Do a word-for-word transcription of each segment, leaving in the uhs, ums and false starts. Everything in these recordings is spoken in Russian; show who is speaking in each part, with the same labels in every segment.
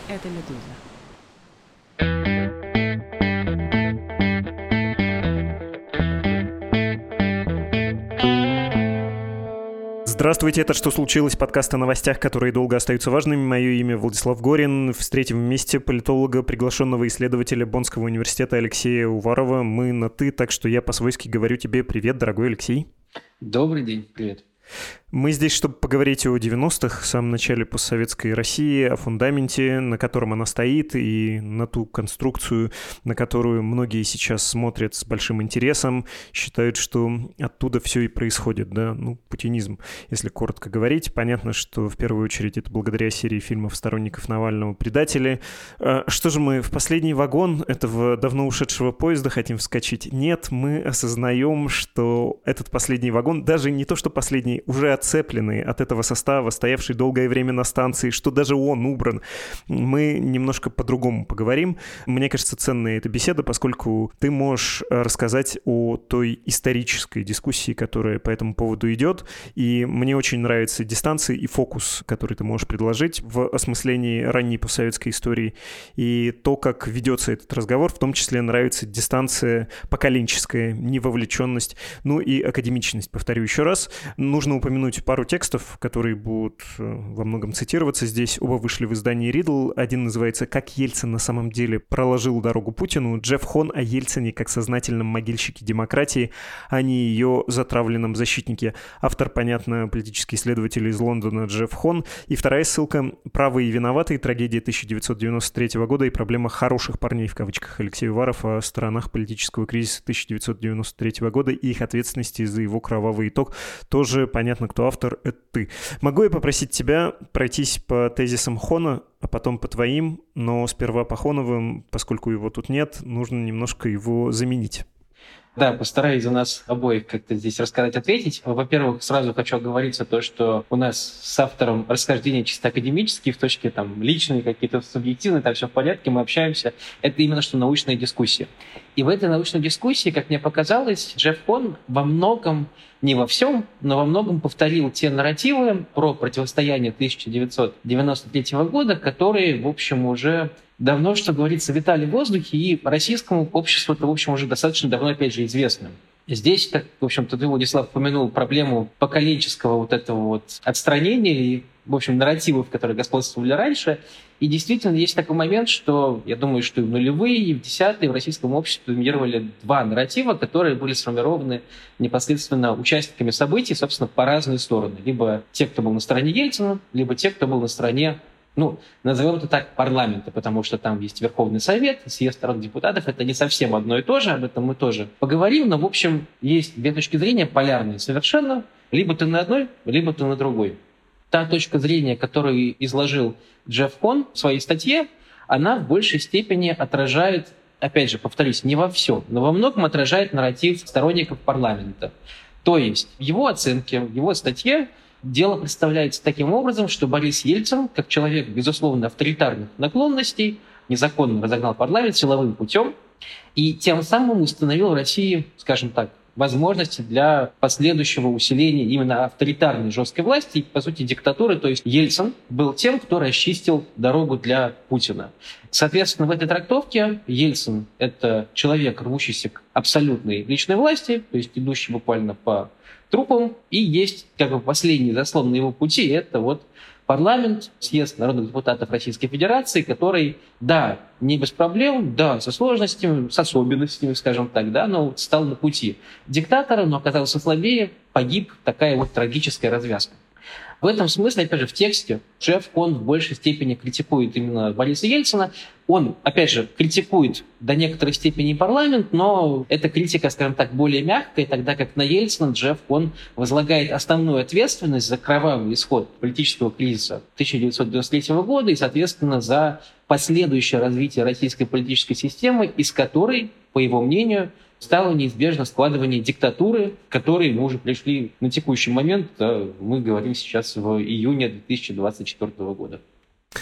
Speaker 1: Это «Медуза».
Speaker 2: Здравствуйте, это «Что случилось?» Подкаст о новостях, которые долго остаются важными. Мое имя Владислав Горин. Встретим вместе политолога, приглашенного исследователя Боннского университета Алексея Уварова. Мы на «ты», так что я по-свойски говорю тебе привет, дорогой Алексей.
Speaker 3: Добрый день, привет.
Speaker 2: Мы здесь, чтобы поговорить о девяностых, в самом начале постсоветской России, о фундаменте, на котором она стоит, и на ту конструкцию, на которую многие сейчас смотрят с большим интересом, считают, что оттуда все и происходит, да, ну, путинизм, если коротко говорить. Понятно, что в первую очередь это благодаря серии фильмов сторонников Навального «Предатели». Что же мы в последний вагон этого давно ушедшего поезда хотим вскочить? Нет, мы осознаем, что этот последний вагон, даже не то, что последний, уже отцепленный от этого состава, стоявший долгое время на станции, что даже он убран. Мы немножко по-другому поговорим. Мне кажется, ценная эта беседа, поскольку ты можешь рассказать о той исторической дискуссии, которая по этому поводу идет, и мне очень нравится дистанция и фокус, который ты можешь предложить в осмыслении ранней постсоветской истории, и то, как ведется этот разговор, в том числе нравится дистанция поколенческая, невовлеченность, ну и академичность, повторю еще раз. Нужно упомянуть пару текстов, которые будут во многом цитироваться здесь. Оба вышли в издании Ридл. Один называется «Как Ельцин на самом деле проложил дорогу Путину». Джефф Хон о Ельцине как сознательном могильщике демократии, а не ее затравленном защитнике. Автор, понятно, политический исследователь из Лондона Джефф Хон. И вторая ссылка «Правые и виноватые. Трагедия тысяча девятьсот девяносто третьего года и проблема хороших парней» в кавычках Алексей Уваров о сторонах политического кризиса тысяча девятьсот девяносто третьего года и их ответственности за его кровавый итог. Тоже понятно, кто автор, это ты. Могу я попросить тебя пройтись по тезисам Хона, а потом по твоим, но сперва по Хоновым, поскольку его тут нет, нужно немножко его заменить.
Speaker 3: Да, постараюсь за нас обоих как-то здесь рассказать, ответить. Во-первых, сразу хочу оговориться то, что у нас с автором расхождения чисто академические, в точке там личные, какие-то субъективные, там все в порядке, мы общаемся. Это именно что научная дискуссия. И в этой научной дискуссии, как мне показалось, Джефф Хон во многом, не во всем, но во многом повторил те нарративы про противостояние тысяча девятьсот девяносто третьего года, которые, в общем, уже давно, что говорится, витали в воздухе, и российскому обществу это, в общем, уже достаточно давно, опять же, известно. Здесь, как, в общем-то, ты, Владислав, упомянул проблему поколенческого вот этого вот отстранения и, в общем, нарративов, которые господствовали раньше. И действительно есть такой момент, что, я думаю, что и в нулевые, и в десятые в российском обществе доминировали два нарратива, которые были сформированы непосредственно участниками событий, собственно, по разные стороны. Либо те, кто был на стороне Ельцина, либо те, кто был на стороне, ну, назовем это так, парламента, потому что там есть Верховный Совет, съезд народных депутатов, это не совсем одно и то же, об этом мы тоже поговорим, но, в общем, есть две точки зрения полярные совершенно, либо ты на одной, либо ты на другой. Та точка зрения, которую изложил Джефф Хон в своей статье, она в большей степени отражает, опять же, повторюсь, не во всем, но во многом отражает нарратив сторонников парламента. То есть в его оценке, в его статье дело представляется таким образом, что Борис Ельцин, как человек, безусловно, авторитарных наклонностей, незаконно разогнал парламент силовым путем и тем самым установил в России, скажем так, возможности для последующего усиления именно авторитарной жесткой власти и, по сути, диктатуры. То есть Ельцин был тем, кто расчистил дорогу для Путина. Соответственно, в этой трактовке Ельцин — это человек, рвущийся к абсолютной личной власти, то есть идущий буквально по трупам, и есть как бы последний заслон на его пути — это вот парламент, съезд народных депутатов Российской Федерации, который, да, не без проблем, да, со сложностями, с особенностями, скажем так, да, но стал на пути диктатора, но оказался слабее, погиб, такая вот трагическая развязка. В этом смысле, опять же, в тексте Джефф Хон в большей степени критикует именно Бориса Ельцина. Он, опять же, критикует до некоторой степени парламент, но эта критика, скажем так, более мягкая, тогда как на Ельцина Джефф Хон возлагает основную ответственность за кровавый исход политического кризиса тысяча девятьсот девяносто третьего года и, соответственно, за последующее развитие российской политической системы, из которой, по его мнению, стало неизбежно складывание диктатуры, к которой мы уже пришли на текущий момент, мы говорим сейчас в июне две тысячи двадцать четвёртого года.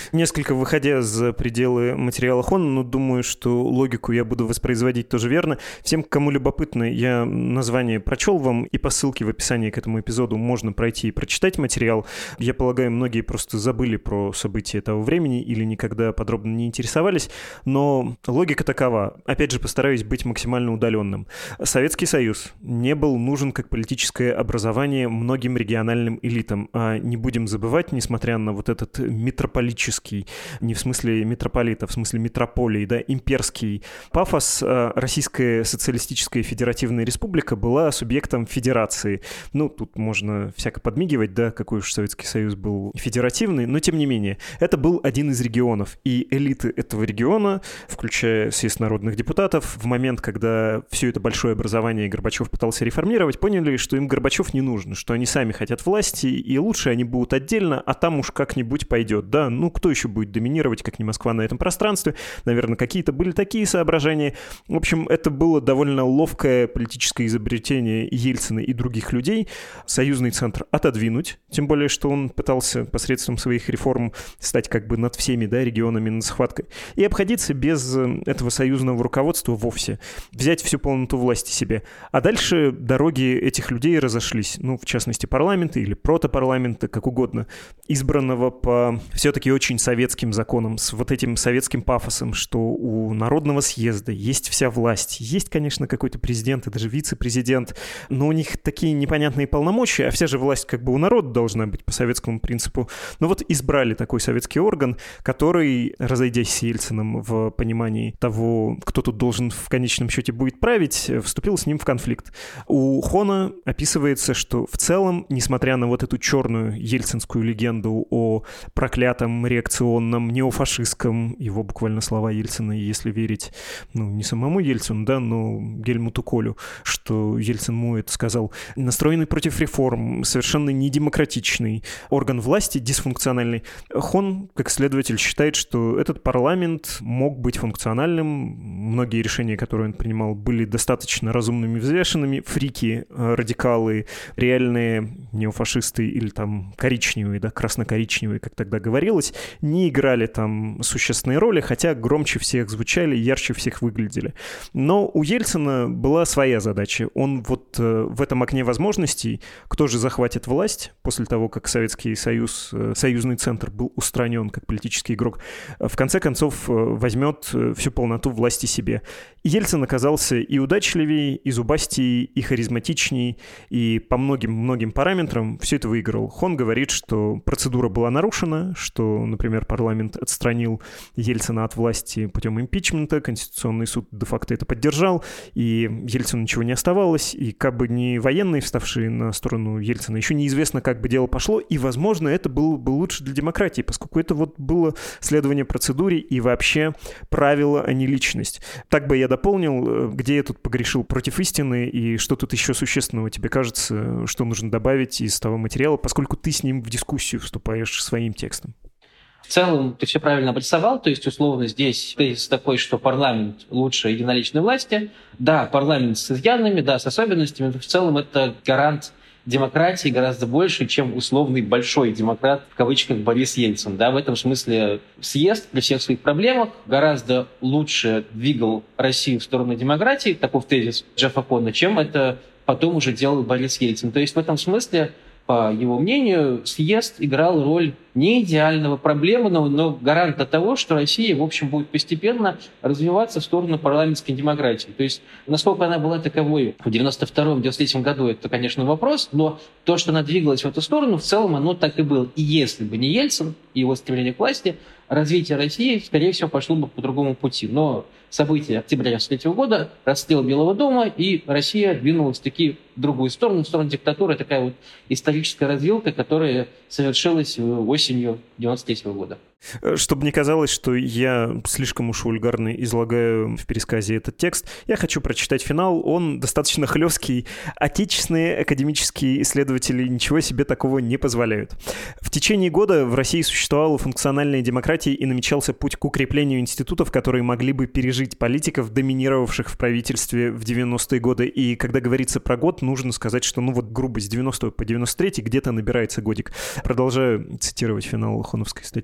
Speaker 2: Несколько выходя за пределы материала Хона, но думаю, что логику я буду воспроизводить тоже верно. Всем, кому любопытно, я название прочел вам, и по ссылке в описании к этому эпизоду можно пройти и прочитать материал. Я полагаю, многие просто забыли про события того времени или никогда подробно не интересовались, но логика такова. Опять же, постараюсь быть максимально удаленным. Советский Союз не был нужен как политическое образование многим региональным элитам. А не будем забывать, несмотря на вот этот метрополический, не в смысле митрополита, в смысле метрополии, да, имперский пафос, Российская социалистическая федеративная республика была субъектом федерации. Ну, тут можно всяко подмигивать, да, какой уж Советский Союз был федеративный, но тем не менее, это был один из регионов, и элиты этого региона, включая съезд народных депутатов, в момент, когда все это большое образование Горбачев пытался реформировать, поняли, что им Горбачев не нужен, что они сами хотят власти, и лучше они будут отдельно, а там уж как-нибудь пойдет, да, ну, кто еще будет доминировать, как не Москва на этом пространстве, наверное, какие-то были такие соображения. В общем, это было довольно ловкое политическое изобретение Ельцина и других людей, союзный центр отодвинуть, тем более, что он пытался посредством своих реформ стать как бы над всеми, да, регионами над схваткой, и обходиться без этого союзного руководства вовсе, взять всю полноту власти себе. А дальше дороги этих людей разошлись, ну, в частности, парламента или протопарламента, как угодно, избранного по все-таки очень советским законам, с вот этим советским пафосом, что у Народного съезда есть вся власть. Есть, конечно, какой-то президент и даже вице-президент, но у них такие непонятные полномочия, а вся же власть как бы у народа должна быть по советскому принципу. Но вот избрали такой советский орган, который, разойдясь с Ельциным в понимании того, кто тут должен в конечном счете будет править, вступил с ним в конфликт. У Хона описывается, что в целом, несмотря на вот эту черную ельцинскую легенду о проклятом реакционном неофашистском, его буквально слова Ельцина, если верить, ну, не самому Ельцину, да, но Гельмуту Колю, что Ельцин ему это сказал, настроенный против реформ, совершенно недемократичный орган власти, дисфункциональный. Хон, как следователь, считает, что этот парламент мог быть функциональным, многие решения, которые он принимал, были достаточно разумными, взвешенными, фрики, радикалы, реальные неофашисты или там коричневые, да, красно-коричневые, как тогда говорилось, не играли там существенной роли, хотя громче всех звучали, ярче всех выглядели. Но у Ельцина была своя задача. Он вот э, в этом окне возможностей, кто же захватит власть после того, как Советский Союз, э, союзный центр был устранен как политический игрок, в конце концов э, возьмет э, всю полноту власти себе. И Ельцин оказался и удачливее, и зубастее, и харизматичнее, и по многим-многим параметрам все это выиграл. Хон говорит, что процедура была нарушена, что, например, парламент отстранил Ельцина от власти путем импичмента, Конституционный суд де-факто это поддержал, и Ельцину ничего не оставалось, и как бы не военные, вставшие на сторону Ельцина, еще неизвестно, как бы дело пошло, и, возможно, это было бы лучше для демократии, поскольку это вот было следование процедуре и вообще правило, а не личность. Так бы я дополнил, где я тут погрешил против истины, и что тут еще существенного тебе кажется, что нужно добавить из того материала, поскольку ты с ним в дискуссию вступаешь своим текстом.
Speaker 3: В целом ты все правильно обрисовал, то есть условно здесь тезис такой, что парламент лучше единоличной власти. Да, парламент с изъянами, да, с особенностями, но в целом это гарант демократии гораздо больше, чем условный большой демократ, в кавычках, Борис Ельцин. Да, в этом смысле съезд при всех своих проблемах гораздо лучше двигал Россию в сторону демократии, таков тезис Джеффа Хона, чем это потом уже делал Борис Ельцин. То есть в этом смысле, по его мнению, съезд играл роль не идеального проблемного, но гаранта того, что Россия, в общем, будет постепенно развиваться в сторону парламентской демократии. То есть, насколько она была таковой в девяносто втором — девяносто третьем году, это, конечно, вопрос, но то, что она двигалась в эту сторону, в целом оно так и было. И если бы не Ельцин и его стремление к власти, развитие России, скорее всего, пошло бы по другому пути. Но события октября девяносто третьего года, расстрел Белого дома, и Россия двинулась таки в другую сторону, в сторону диктатуры, такая вот историческая развилка, которая совершилась осенью девяносто третьего года.
Speaker 2: Чтобы не казалось, что я слишком уж вульгарно излагаю в пересказе этот текст, я хочу прочитать финал. Он достаточно хлесткий. Отечественные академические исследователи ничего себе такого не позволяют. В течение года в России существовала функциональная демократия и намечался путь к укреплению институтов, которые могли бы пережить политиков, доминировавших в правительстве в девяностые годы. И когда говорится про год, нужно сказать, что, ну вот, грубо, с девяностого по девяносто третий где-то набирается годик. Продолжаю цитировать финал хоновской статьи.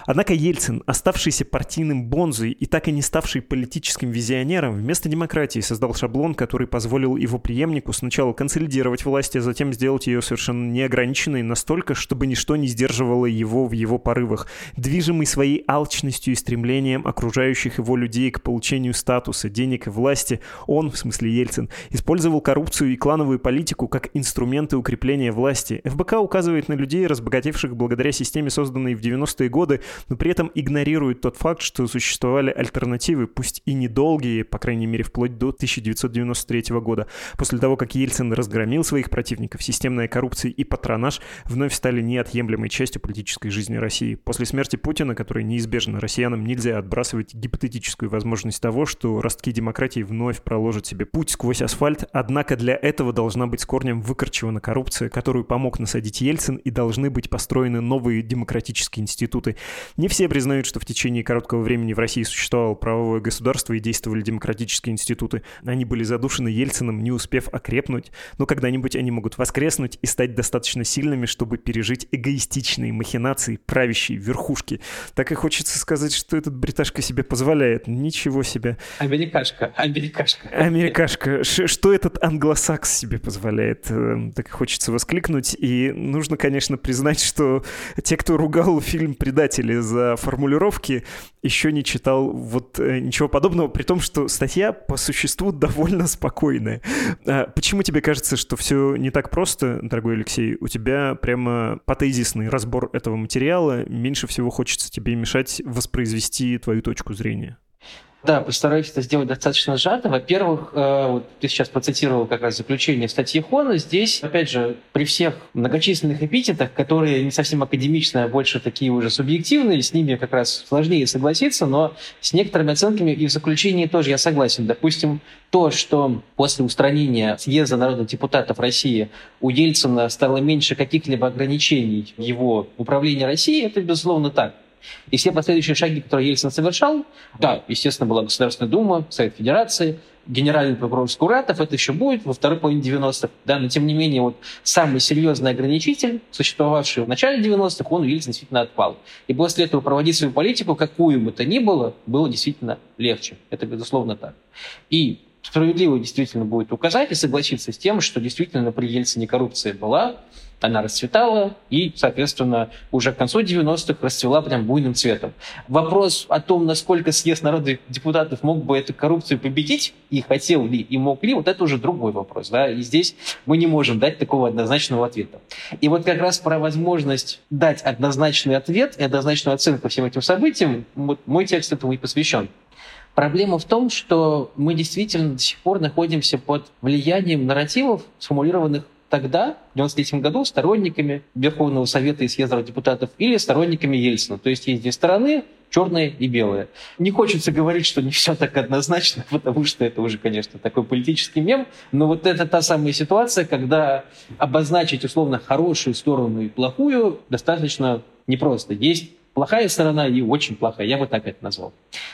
Speaker 2: Однако Ельцин, оставшийся партийным бонзой и так и не ставший политическим визионером, вместо демократии создал шаблон, который позволил его преемнику сначала консолидировать власть, а затем сделать ее совершенно неограниченной настолько, чтобы ничто не сдерживало его в его порывах. Движимый своей алчностью и стремлением окружающих его людей к получению статуса, денег и власти, он, в смысле Ельцин, использовал коррупцию и клановую политику как инструменты укрепления власти. эф бэ ка указывает на людей, разбогатевших благодаря системе, созданной в девяностые годы, но при этом игнорирует тот факт, что существовали альтернативы, пусть и недолгие, по крайней мере, вплоть до тысяча девятьсот девяносто третьего года. После того, как Ельцин разгромил своих противников, системная коррупция и патронаж вновь стали неотъемлемой частью политической жизни России. После смерти Путина, которая неизбежна, россиянам нельзя отбрасывать гипотетическую возможность того, что ростки демократии вновь проложат себе путь сквозь асфальт, однако для этого должна быть с корнем выкорчевана коррупция, которую помог насадить Ельцин, и должны быть построены новые демократические институты. Не все признают, что в течение короткого времени в России существовало правовое государство и действовали демократические институты. Они были задушены Ельцином, не успев окрепнуть, но когда-нибудь они могут воскреснуть и стать достаточно сильными, чтобы пережить эгоистичные махинации правящей верхушки. Так и хочется сказать, что этот бриташка себе позволяет. Ничего себе.
Speaker 3: Америкашка, америкашка.
Speaker 2: Америкашка. Ш- что этот англосакс себе позволяет? Так и хочется воскликнуть. И нужно, конечно, признать, что те, кто ругал фильм «Предатели» за формулировки, еще не читал вот э, ничего подобного, при том, что статья по существу довольно спокойная. А почему тебе кажется, что все не так просто, дорогой Алексей? У тебя прямо потезисный разбор этого материала. Меньше всего хочется тебе мешать воспроизвести твою точку зрения.
Speaker 3: Да, постараюсь это сделать достаточно сжато. Во-первых, э, вот ты сейчас процитировал как раз заключение статьи Хона. Здесь, опять же, при всех многочисленных эпитетах, которые не совсем академичные, а больше такие уже субъективные, с ними как раз сложнее согласиться, но с некоторыми оценками и в заключении тоже я согласен. Допустим, то, что после устранения съезда народных депутатов России у Ельцина стало меньше каких-либо ограничений в его управлении Россией, это, безусловно, так. И все последующие шаги, которые Ельцин совершал, да, естественно, была Государственная Дума, Совет Федерации, генеральный прокурор Скуратов, это еще будет во второй половине девяностых. Да, но тем не менее, вот самый серьезный ограничитель, существовавший в начале девяностых, он у Ельцина действительно отпал. И после этого проводить свою политику, какую бы то ни было, было действительно легче. Это, безусловно, так. И справедливо действительно будет указать и согласиться с тем, что действительно при Ельцине коррупция была, она расцветала и, соответственно, уже к концу девяностых расцвела прям буйным цветом. Вопрос о том, насколько съезд народных депутатов мог бы эту коррупцию победить, и хотел ли, и мог ли, вот это уже другой вопрос. Да? И здесь мы не можем дать такого однозначного ответа. И вот как раз про возможность дать однозначный ответ и однозначную оценку всем этим событиям, вот мой текст этому и посвящен. Проблема в том, что мы действительно до сих пор находимся под влиянием нарративов, сформулированных тогда, в девяносто третьем году, сторонниками Верховного Совета и съезда депутатов или сторонниками Ельцина. То есть есть две стороны, черные и белые. Не хочется говорить, что не все так однозначно, потому что это уже, конечно, такой политический мем, но вот это та самая ситуация, когда обозначить условно хорошую сторону и плохую достаточно непросто. Есть плохая сторона и очень плохая, я бы так это назвал.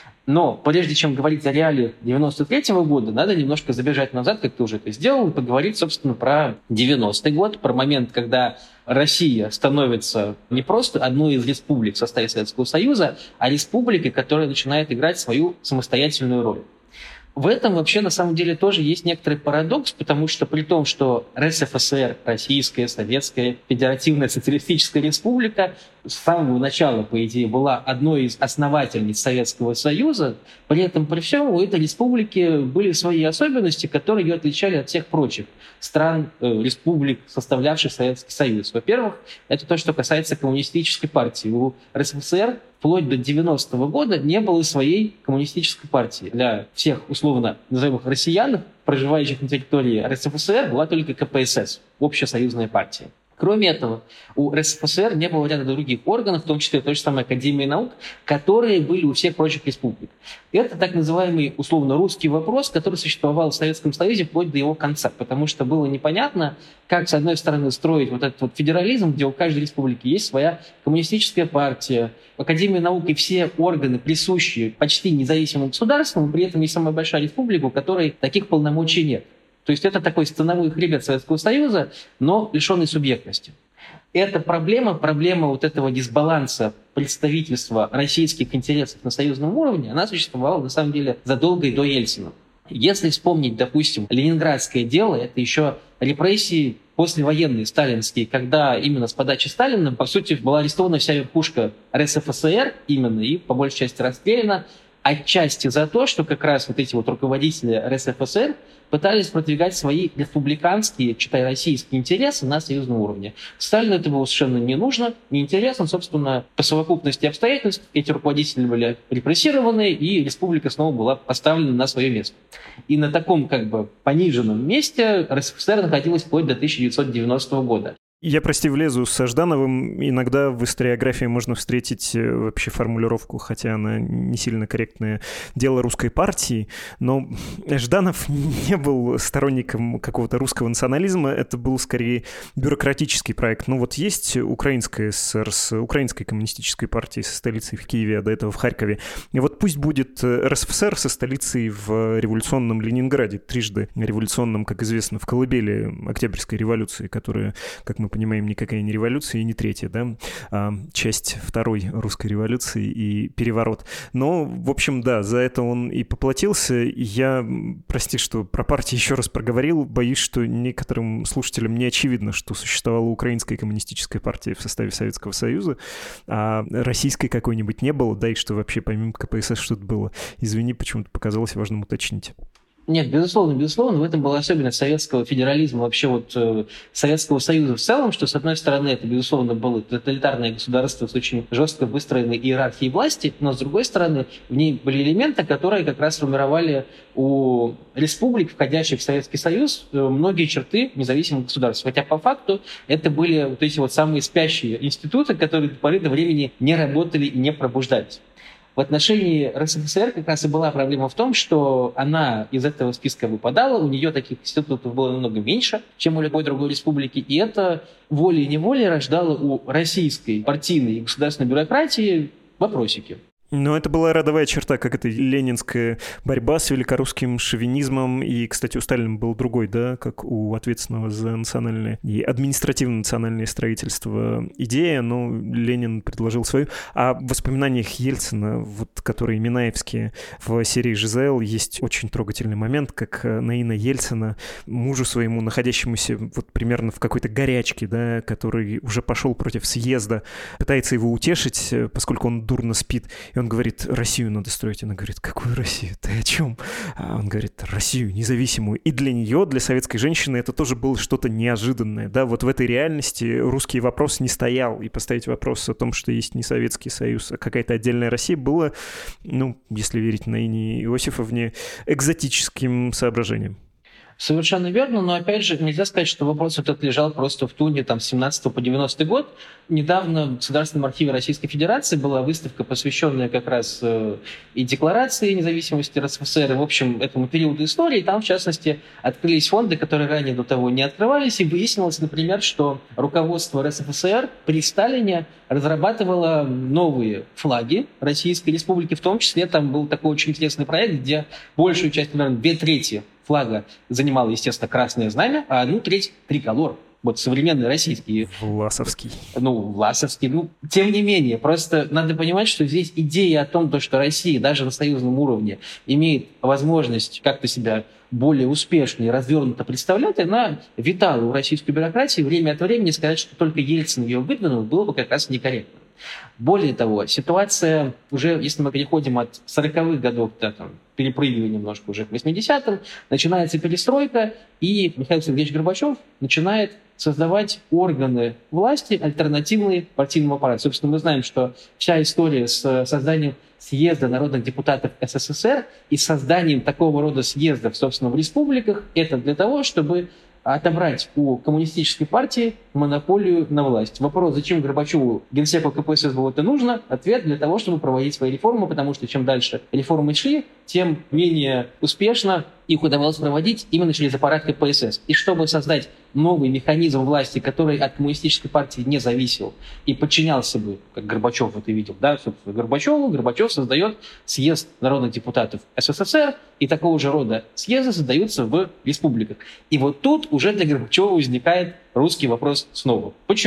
Speaker 3: Но прежде чем говорить о реалиях девяносто третьего года, надо немножко забежать назад, как ты уже это сделал, и поговорить, собственно, про девяностый год, про момент, когда Россия становится не просто одной из республик в составе Советского Союза, а республикой, которая начинает играть свою самостоятельную роль. В этом вообще на самом деле тоже есть некоторый парадокс, потому что при том, что эр эс эф эс эр, Российская, Советская, Федеративная Социалистическая Республика, с самого начала, по идее, была одной из основательниц Советского Союза, при этом при всем у этой республики были свои особенности, которые ее отличали от всех прочих стран, э, республик, составлявших Советский Союз. Во-первых, это то, что касается коммунистической партии. У эр эс эф эс эр вплоть до девяностого года не было своей коммунистической партии. Для всех, условно называемых россиян, проживающих на территории эр эс эф эс эр, была только ка пэ эс эс, Общесоюзная партия. Кроме этого, у эр эс эф эс эр не было ряда других органов, в том числе той же самой Академии наук, которые были у всех прочих республик. Это так называемый условно русский вопрос, который существовал в Советском Союзе вплоть до его конца, потому что было непонятно, как, с одной стороны, строить вот этот вот федерализм, где у каждой республики есть своя коммунистическая партия, Академия наук и все органы, присущие почти независимым государствам, при этом есть самая большая республика, у которой таких полномочий нет. То есть это такой становой хребет Советского Союза, но лишенный субъектности. Эта проблема, проблема вот этого дисбаланса представительства российских интересов на союзном уровне, она существовала, на самом деле, задолго и до Ельцина. Если вспомнить, допустим, Ленинградское дело, это еще репрессии послевоенные, сталинские, когда именно с подачи Сталина, по сути, была арестована вся верхушка РСФСР именно и, по большей части, расстреляна, отчасти за то, что как раз вот эти вот руководители РСФСР пытались продвигать свои республиканские, читай, российские интересы на союзном уровне. Сталину это было совершенно не нужно, неинтересно. Собственно, по совокупности обстоятельств эти руководители были репрессированы, и республика снова была поставлена на свое место. И на таком как бы пониженном месте РСФСР находилась вплоть до тысяча девятьсот девяностого года.
Speaker 2: Я, прости, влезу с Ждановым. Иногда в историографии можно встретить вообще формулировку, хотя она не сильно корректная, «дело русской партии», но Жданов не был сторонником какого-то русского национализма, это был скорее бюрократический проект. Ну вот есть Украинская ССР с Украинской коммунистической партией со столицей в Киеве, а до этого в Харькове. И вот пусть будет РСФСР со столицей в революционном Ленинграде, трижды революционном, как известно, в колыбели Октябрьской революции, которая, как мы понимаем, никакая не революция и не третья, да, а часть второй русской революции и переворот. Но, в общем, да, за это он и поплатился. Я, прости, что про партию еще раз проговорил, боюсь, что некоторым слушателям не очевидно, что существовала Украинская коммунистическая партия в составе Советского Союза, а российской какой-нибудь не было, да, и что вообще помимо КПСС что-то было. Извини, почему-то показалось важным уточнить.
Speaker 3: Нет, безусловно, безусловно, в этом была особенность советского федерализма, вообще вот э, Советского Союза в целом, что, с одной стороны, это, безусловно, было тоталитарное государство с очень жестко выстроенной иерархией власти, но, с другой стороны, в ней были элементы, которые как раз формировали у республик, входящих в Советский Союз, э, многие черты независимых государств. Хотя, по факту, это были вот эти вот самые спящие институты, которые до поры до времени не работали и не пробуждались. В отношении РСФСР как раз и была проблема в том, что она из этого списка выпадала, у нее таких институтов было намного меньше, чем у любой другой республики, и это волей-неволей рождало у российской партийной и государственной бюрократии вопросики.
Speaker 2: Но это была родовая черта, как это ленинская борьба с великорусским шовинизмом. И, кстати, у Сталина был другой, да, как у ответственного за национальное и административно-национальное строительство идея, но Ленин предложил свою. А в воспоминаниях Ельцина, вот, которые минаевские в серии ЖЗЛ, есть очень трогательный момент, как Наина Ельцина мужу своему, находящемуся вот примерно в какой-то горячке, да, который уже пошел против съезда, пытается его утешить, поскольку он дурно спит. И он говорит, Россию надо строить. Она говорит, какую Россию? Ты о чем? А он говорит, Россию независимую. И для нее, для советской женщины, это тоже было что-то неожиданное. Да, вот в этой реальности русский вопрос не стоял. И поставить вопрос о том, что есть не Советский Союз, а какая-то отдельная Россия, было, ну, если верить Наине Иосифовне, экзотическим соображением.
Speaker 3: Совершенно верно, но опять же нельзя сказать, что вопрос этот лежал просто в туне там, с семнадцатого по девяностый год. Недавно в Государственном архиве Российской Федерации была выставка, посвященная как раз э, и декларации независимости РСФСР, и, в общем, этому периоду истории. Там, в частности, открылись фонды, которые ранее до того не открывались, и выяснилось, например, что руководство РСФСР при Сталине разрабатывало новые флаги Российской Республики, в том числе там был такой очень интересный проект, где большую часть, наверное, две трети флага занимало, естественно, красное знамя, а одну треть триколор. Вот современный российский.
Speaker 2: Власовский.
Speaker 3: Ну, Власовский. Ну, тем не менее, просто надо понимать, что здесь идея о том, что Россия даже на союзном уровне имеет возможность как-то себя более успешно и развернуто представлять, она витала у российской бюрократии. Время от времени сказать, что только Ельцин ее выдвинул, было бы как раз некорректно. Более того, ситуация уже, если мы переходим от сороковых годов, да, там, перепрыгивая немножко уже к восьмидесятым, начинается перестройка, и Михаил Сергеевич Горбачев начинает создавать органы власти, альтернативные партийному аппарату. Собственно, мы знаем, что вся история с созданием съезда народных депутатов СССР и созданием такого рода съездов, собственно, в республиках, это для того, чтобы отобрать у коммунистической партии монополию на власть. Вопрос, зачем Горбачеву, генсеку КПСС было это нужно? Ответ: для того, чтобы проводить свои реформы, потому что чем дальше реформы шли, тем менее успешно их удавалось проводить именно через аппарат КПСС. И чтобы создать новый механизм власти, который от коммунистической партии не зависел и подчинялся бы, как Горбачев это видел, да, собственно, Горбачеву, Горбачев создает съезд народных депутатов СССР, и такого же рода съезды создаются в республиках. И вот тут уже для Горбачева возникает русский вопрос снова. Почему?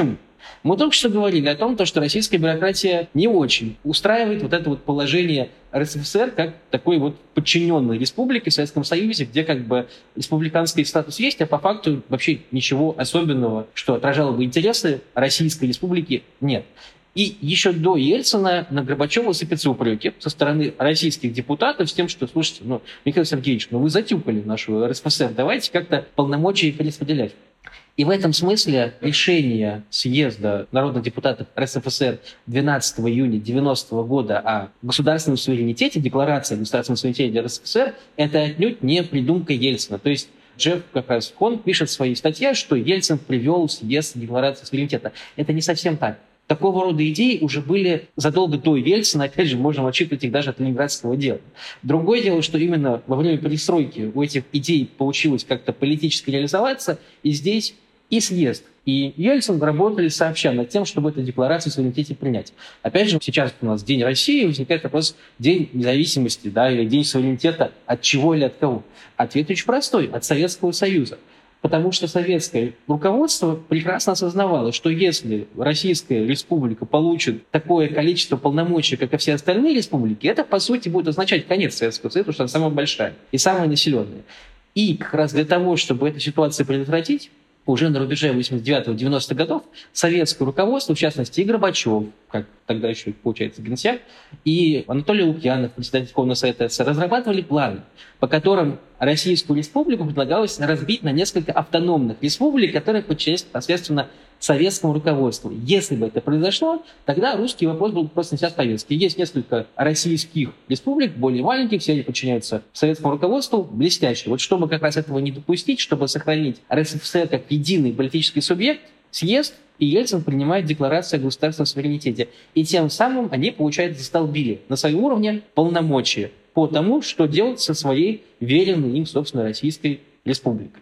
Speaker 3: Мы только что говорили о том, что российская бюрократия не очень устраивает вот это вот положение РСФСР как такой вот подчиненной республики в Советском Союзе, где как бы республиканский статус есть, а по факту вообще ничего особенного, что отражало бы интересы Российской Республики, нет. И еще до Ельцина на Горбачева сыпятся упреки со стороны российских депутатов с тем, что, слушайте, ну, Михаил Сергеевич, ну вы затюкали нашу РСФСР, давайте как-то полномочия перераспределять. И в этом смысле решение съезда народных депутатов РСФСР двенадцатого июня девяностого года о государственном суверенитете, декларация о государственном суверенитете РСФСР, это отнюдь не придумка Ельцина. То есть Джефф как раз он пишет в своей статье, что Ельцин привел съезд декларации суверенитета. Это не совсем так. Такого рода идеи уже были задолго до Ельцина, опять же, можем отчитывать их даже от Ленинградского дела. Другое дело, что именно во время перестройки у этих идей получилось как-то политически реализоваться, и здесь и съезд, и Ельцин работали сообща над тем, чтобы эту декларацию о суверенитете принять. Опять же, сейчас у нас День России, возникает вопрос День независимости, да, или День суверенитета от чего или от кого. Ответ очень простой, от Советского Союза. Потому что советское руководство прекрасно осознавало, что если Российская Республика получит такое количество полномочий, как и все остальные республики, это, по сути, будет означать конец Советского Союза, потому что она самая большая и самая населенная. И как раз для того, чтобы эту ситуацию предотвратить, уже на рубеже восемьдесят девятого — девяностых годов советское руководство, в частности, и Горбачев, как тогда еще, получается, генсек, и Анатолий Лукьянов, председатель Верховного Совета СССР, разрабатывали планы, по которым Российскую Республику предлагалось разбить на несколько автономных республик, которые подчинялись, соответственно, советскому руководству. Если бы это произошло, тогда русский вопрос был просто снят с повестки. Есть несколько российских республик, более маленьких, все они подчиняются советскому руководству, блестяще. Вот чтобы как раз этого не допустить, чтобы сохранить РСФСР как единый политический субъект, съезд и Ельцин принимает декларацию о государственном суверенитете. И тем самым они, получается, застолбили на своем уровне полномочия по тому, что делать со своей веренной им, собственно, Российской Республикой.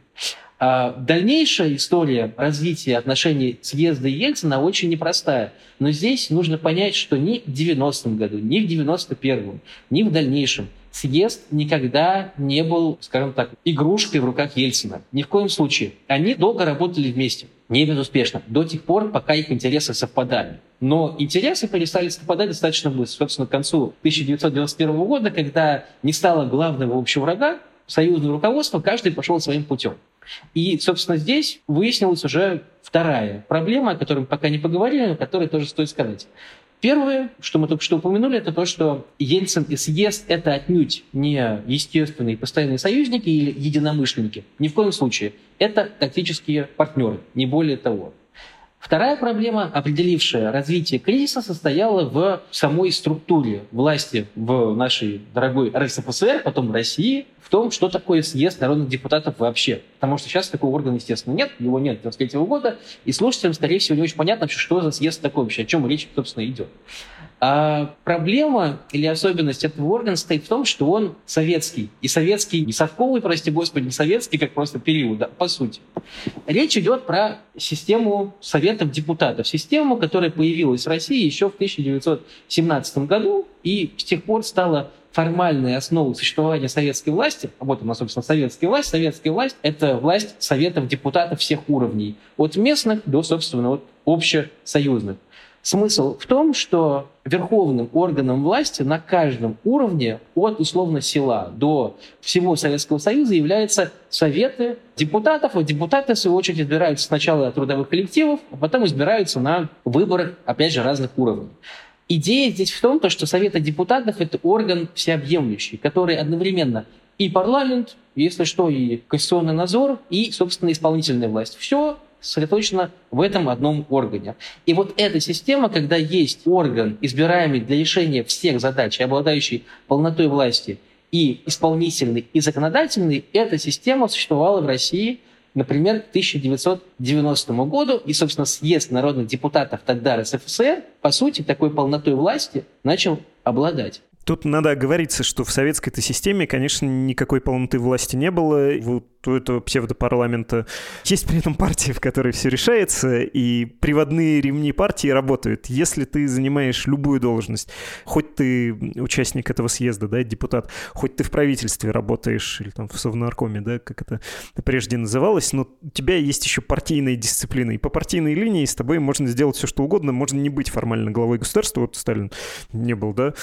Speaker 3: А дальнейшая история развития отношений съезда и Ельцина очень непростая. Но здесь нужно понять, что ни в девяностом году, ни в девяносто первом, ни в дальнейшем съезд никогда не был, скажем так, игрушкой в руках Ельцина. Ни в коем случае. Они долго работали вместе, не безуспешно, до тех пор, пока их интересы совпадали. Но интересы перестали совпадать достаточно быстро. Собственно, к концу тысяча девятьсот девяносто первого года, когда не стало главного общего врага, союзного руководства, каждый пошел своим путем. И, собственно, здесь выяснилась уже вторая проблема, о которой мы пока не поговорили, но о которой тоже стоит сказать. Первое, что мы только что упомянули, это то, что Ельцин и съезд – это отнюдь не естественные постоянные союзники или единомышленники. Ни в коем случае. Это тактические партнеры, не более того. Вторая проблема, определившая развитие кризиса, состояла в самой структуре власти в нашей дорогой РСФСР, потом России, в том, что такое съезд народных депутатов вообще. Потому что сейчас такого органа, естественно, нет, его нет с девяносто третьего года, и слушателям, скорее всего, не очень понятно, что за съезд такой вообще, о чем речь, собственно, идет. А проблема или особенность этого органа состоит в том, что он советский. И советский, не совковый, прости господи, не советский, как просто период, да, по сути. Речь идет про систему советов депутатов. Систему, которая появилась в России еще в тысяча девятьсот семнадцатом году и с тех пор стала формальной основой существования советской власти. Вот она, собственно, советская власть. Советская власть – это власть советов депутатов всех уровней. От местных до, собственно, вот общесоюзных. Смысл в том, что верховным органом власти на каждом уровне, от условно села до всего Советского Союза, являются советы депутатов. А депутаты, в свою очередь, избираются сначала от трудовых коллективов, а потом избираются на выборах, опять же, разных уровней. Идея здесь в том, что советы депутатов – это орган всеобъемлющий, который одновременно и парламент, если что, и конституционный надзор, и, собственно, исполнительная власть. Все сосредоточено в этом одном органе. И вот эта система, когда есть орган, избираемый для решения всех задач, и обладающий полнотой власти, и исполнительный, и законодательный, эта система существовала в России, например, к тысяча девятьсот девяностому году, и, собственно, съезд народных депутатов тогда РСФСР, по сути, такой полнотой власти начал обладать.
Speaker 2: Тут надо оговориться, что в советской-то системе, конечно, никакой полноты власти не было. Вот у этого псевдопарламента есть при этом партия, в которой все решается, и приводные ремни партии работают. Если ты занимаешь любую должность, хоть ты участник этого съезда, да, депутат, хоть ты в правительстве работаешь, или там в Совнаркоме, да, как это прежде называлось, но у тебя есть еще партийная дисциплина. И по партийной линии с тобой можно сделать все, что угодно, можно не быть формально главой государства, вот Сталин не был, да,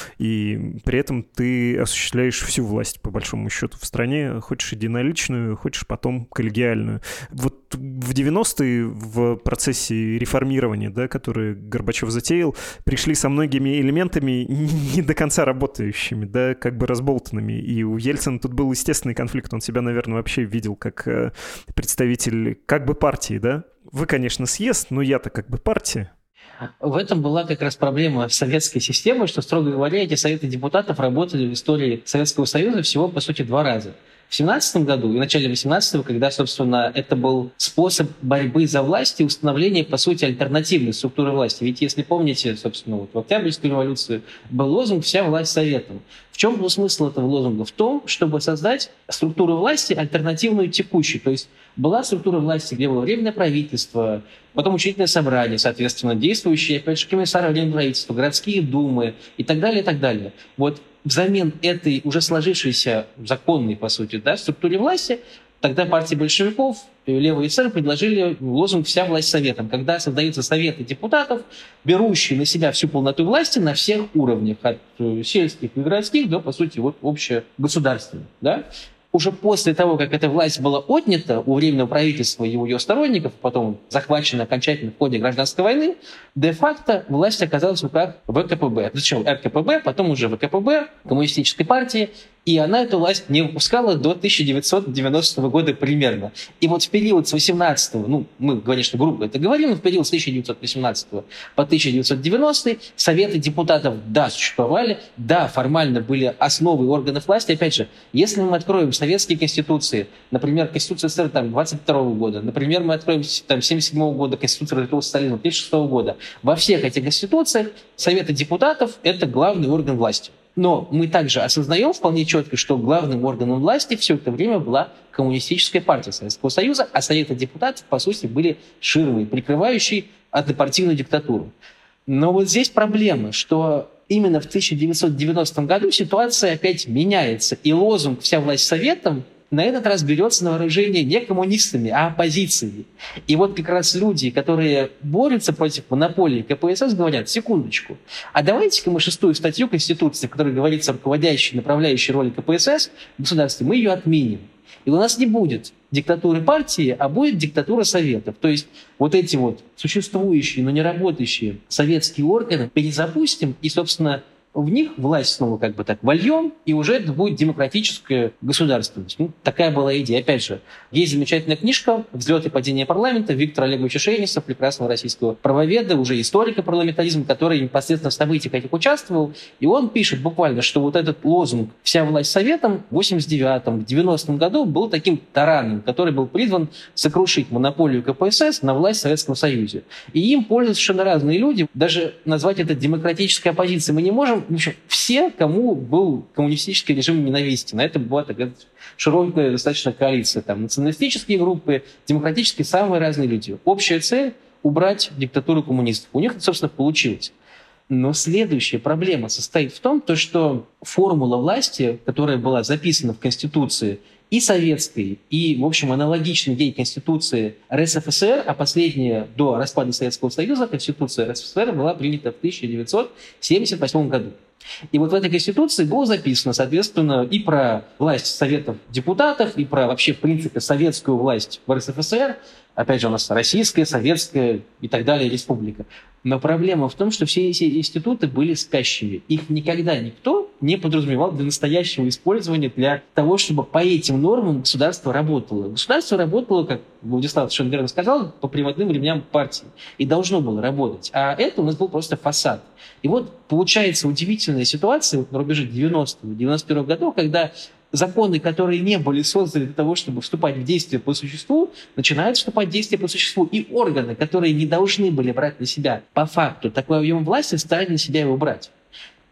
Speaker 2: и при этом ты осуществляешь всю власть, по большому счету, в стране. Хочешь единоличную, хочешь потом коллегиальную. Вот в девяностые в процессе реформирования, да, который Горбачев затеял, пришли со многими элементами не до конца работающими, да, как бы разболтанными. И у Ельцина тут был естественный конфликт. Он себя, наверное, вообще видел как представитель как бы партии, да. Вы, конечно, съезд, но я-то как бы партия.
Speaker 3: В этом была как раз проблема советской системы, что, строго говоря, эти советы депутатов работали в истории Советского Союза всего, по сути, два раза. В семнадцатом году и в начале восемнадцатого, когда, собственно, это был способ борьбы за власть и установления, по сути, альтернативной структуры власти. Ведь, если помните, собственно, вот в Октябрьской революции был лозунг «Вся власть советом». В чем был смысл этого лозунга? В том, чтобы создать структуру власти альтернативную текущей. То есть была структура власти, где было временное правительство, потом учредительное собрание, соответственно, действующие, опять же, комиссары временного правительства, городские думы и так далее, и так далее. Вот взамен этой уже сложившейся законной, по сути, да, структуре власти, тогда партия большевиков, левые эсеры предложили лозунг «Вся власть советом», когда создаются советы депутатов, берущие на себя всю полноту власти на всех уровнях, от сельских и городских до, по сути, вот общегосударственных. Да? Уже после того, как эта власть была отнята у Временного правительства и у ее сторонников, потом захвачена окончательно в ходе гражданской войны, де-факто власть оказалась в руках ВКПБ. Зачем эр ка пэ бэ, потом уже вэ ка пэ бэ, Коммунистической партии, и она эту власть не выпускала до тысяча девятьсот девяностого года примерно. И вот в период с восемнадцатого, ну, мы, конечно, грубо это говорим, но в период с тысяча девятьсот восемнадцатого по тысяча девятьсот девяностый советы депутатов, да, существовали, да, формально были основой органов власти. Опять же, если мы откроем советские конституции, например, Конституция СССР там, двадцать второго года, например, мы откроем там, семьдесят седьмого года Конституцию Рядового Сталина, тридцать шестого года, во всех этих конституциях советы депутатов – это главный орган власти. Но мы также осознаем вполне четко, что главным органом власти все это время была Коммунистическая партия Советского Союза, а советы депутатов, по сути, были ширмой, прикрывающей однопартийную диктатуру. Но вот здесь проблема, что именно в тысяча девятьсот девяностом году ситуация опять меняется, и лозунг «Вся власть советом» на этот раз берется на вооружение не коммунистами, а оппозицией. И вот как раз люди, которые борются против монополии ка пэ эс эс, говорят: секундочку, а давайте-ка мы шестую статью Конституции, в которой говорится о руководящей, направляющей роли ка пэ эс эс в государстве, мы ее отменим. И у нас не будет диктатуры партии, а будет диктатура советов. То есть вот эти вот существующие, но не работающие советские органы перезапустим и, собственно, в них власть снова как бы так вольем, и уже это будет демократическая государственность. Ну, такая была идея. Опять же, есть замечательная книжка «Взлет и падение парламента» Виктора Олеговича Шейниса, прекрасного российского правоведа, уже историка парламентаризма, который непосредственно в событиях этих участвовал. И он пишет буквально, что вот этот лозунг «Вся власть советом» в восемьдесят девятом, девяностом году был таким тараном, который был призван сокрушить монополию ка пэ эс эс на власть в Советском Союзе. И им пользуются совершенно разные люди. Даже назвать это демократической оппозицией мы не можем. В общем, все, кому был коммунистический режим ненавистен. На это была такая широкая достаточно коалиция. Там националистические группы, демократические, самые разные люди. Общая цель – убрать диктатуру коммунистов. У них это, собственно, получилось. Но следующая проблема состоит в том, что формула власти, которая была записана в Конституции и советской, и, в общем, аналогичной ей Конституции эр эс эф эс эр, а последняя до распада Советского Союза, Конституция эр эс эф эс эр была принята в тысяча девятьсот семьдесят восьмом году. И вот в этой Конституции было записано, соответственно, и про власть советов депутатов, и про вообще, в принципе, советскую власть в эр эс эф эс эр. Опять же, у нас российская, советская и так далее республика. Но проблема в том, что все эти институты были спящими. Их никогда никто не подразумевал для настоящего использования, для того, чтобы по этим нормам государство работало. Государство работало, как Владислав совершенно верно сказал, по приводным ремням партии. И должно было работать. А это у нас был просто фасад. И вот получается удивительная ситуация вот на рубеже девяностого девяносто первого годов, когда законы, которые не были созданы для того, чтобы вступать в действие по существу, начинают вступать в действие по существу. И органы, которые не должны были брать на себя по факту такой объем власти, стали на себя его брать.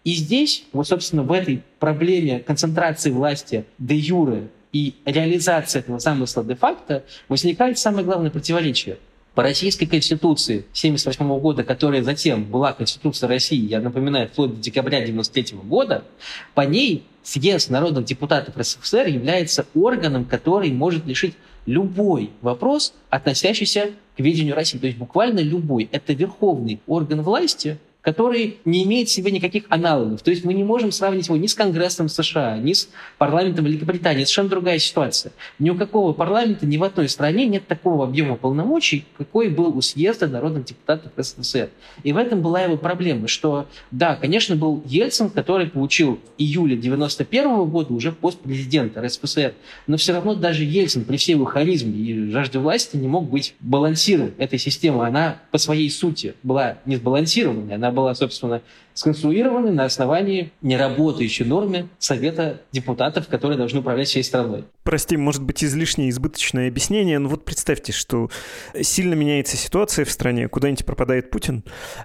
Speaker 3: И здесь, вот, собственно, в этой проблеме концентрации власти де юре и реализации этого замысла де-факто возникает самое главное противоречие. По Российской Конституции тысяча девятьсот семьдесят восьмого года, которая затем была Конституцией России, я напоминаю, вплоть до декабря девяносто третьего года, по ней съезд народных депутатов РСФСР является органом, который может решить любой вопрос, относящийся к ведению России. То есть буквально любой. Это верховный орган власти, который не имеет в себе никаких аналогов. То есть мы не можем сравнить его ни с Конгрессом США, ни с парламентом Великобритании. Это совершенно другая ситуация. Ни у какого парламента, ни в одной стране нет такого объема полномочий, какой был у съезда народных депутатов РСФСР. И в этом была его проблема, что, да, конечно, был Ельцин, который получил в июле девяносто первого года уже пост президента РСФСР, но все равно даже Ельцин при всей его харизме и жажде власти не мог быть балансиром этой системы. Она по своей сути была не сбалансированной, она была, собственно, сконструирована на основании неработающей нормы Совета депутатов, которые должны управлять всей страной.
Speaker 2: Прости, может быть, излишнее избыточное объяснение, но вот представьте, что сильно меняется ситуация в стране, куда-нибудь пропадает Путин,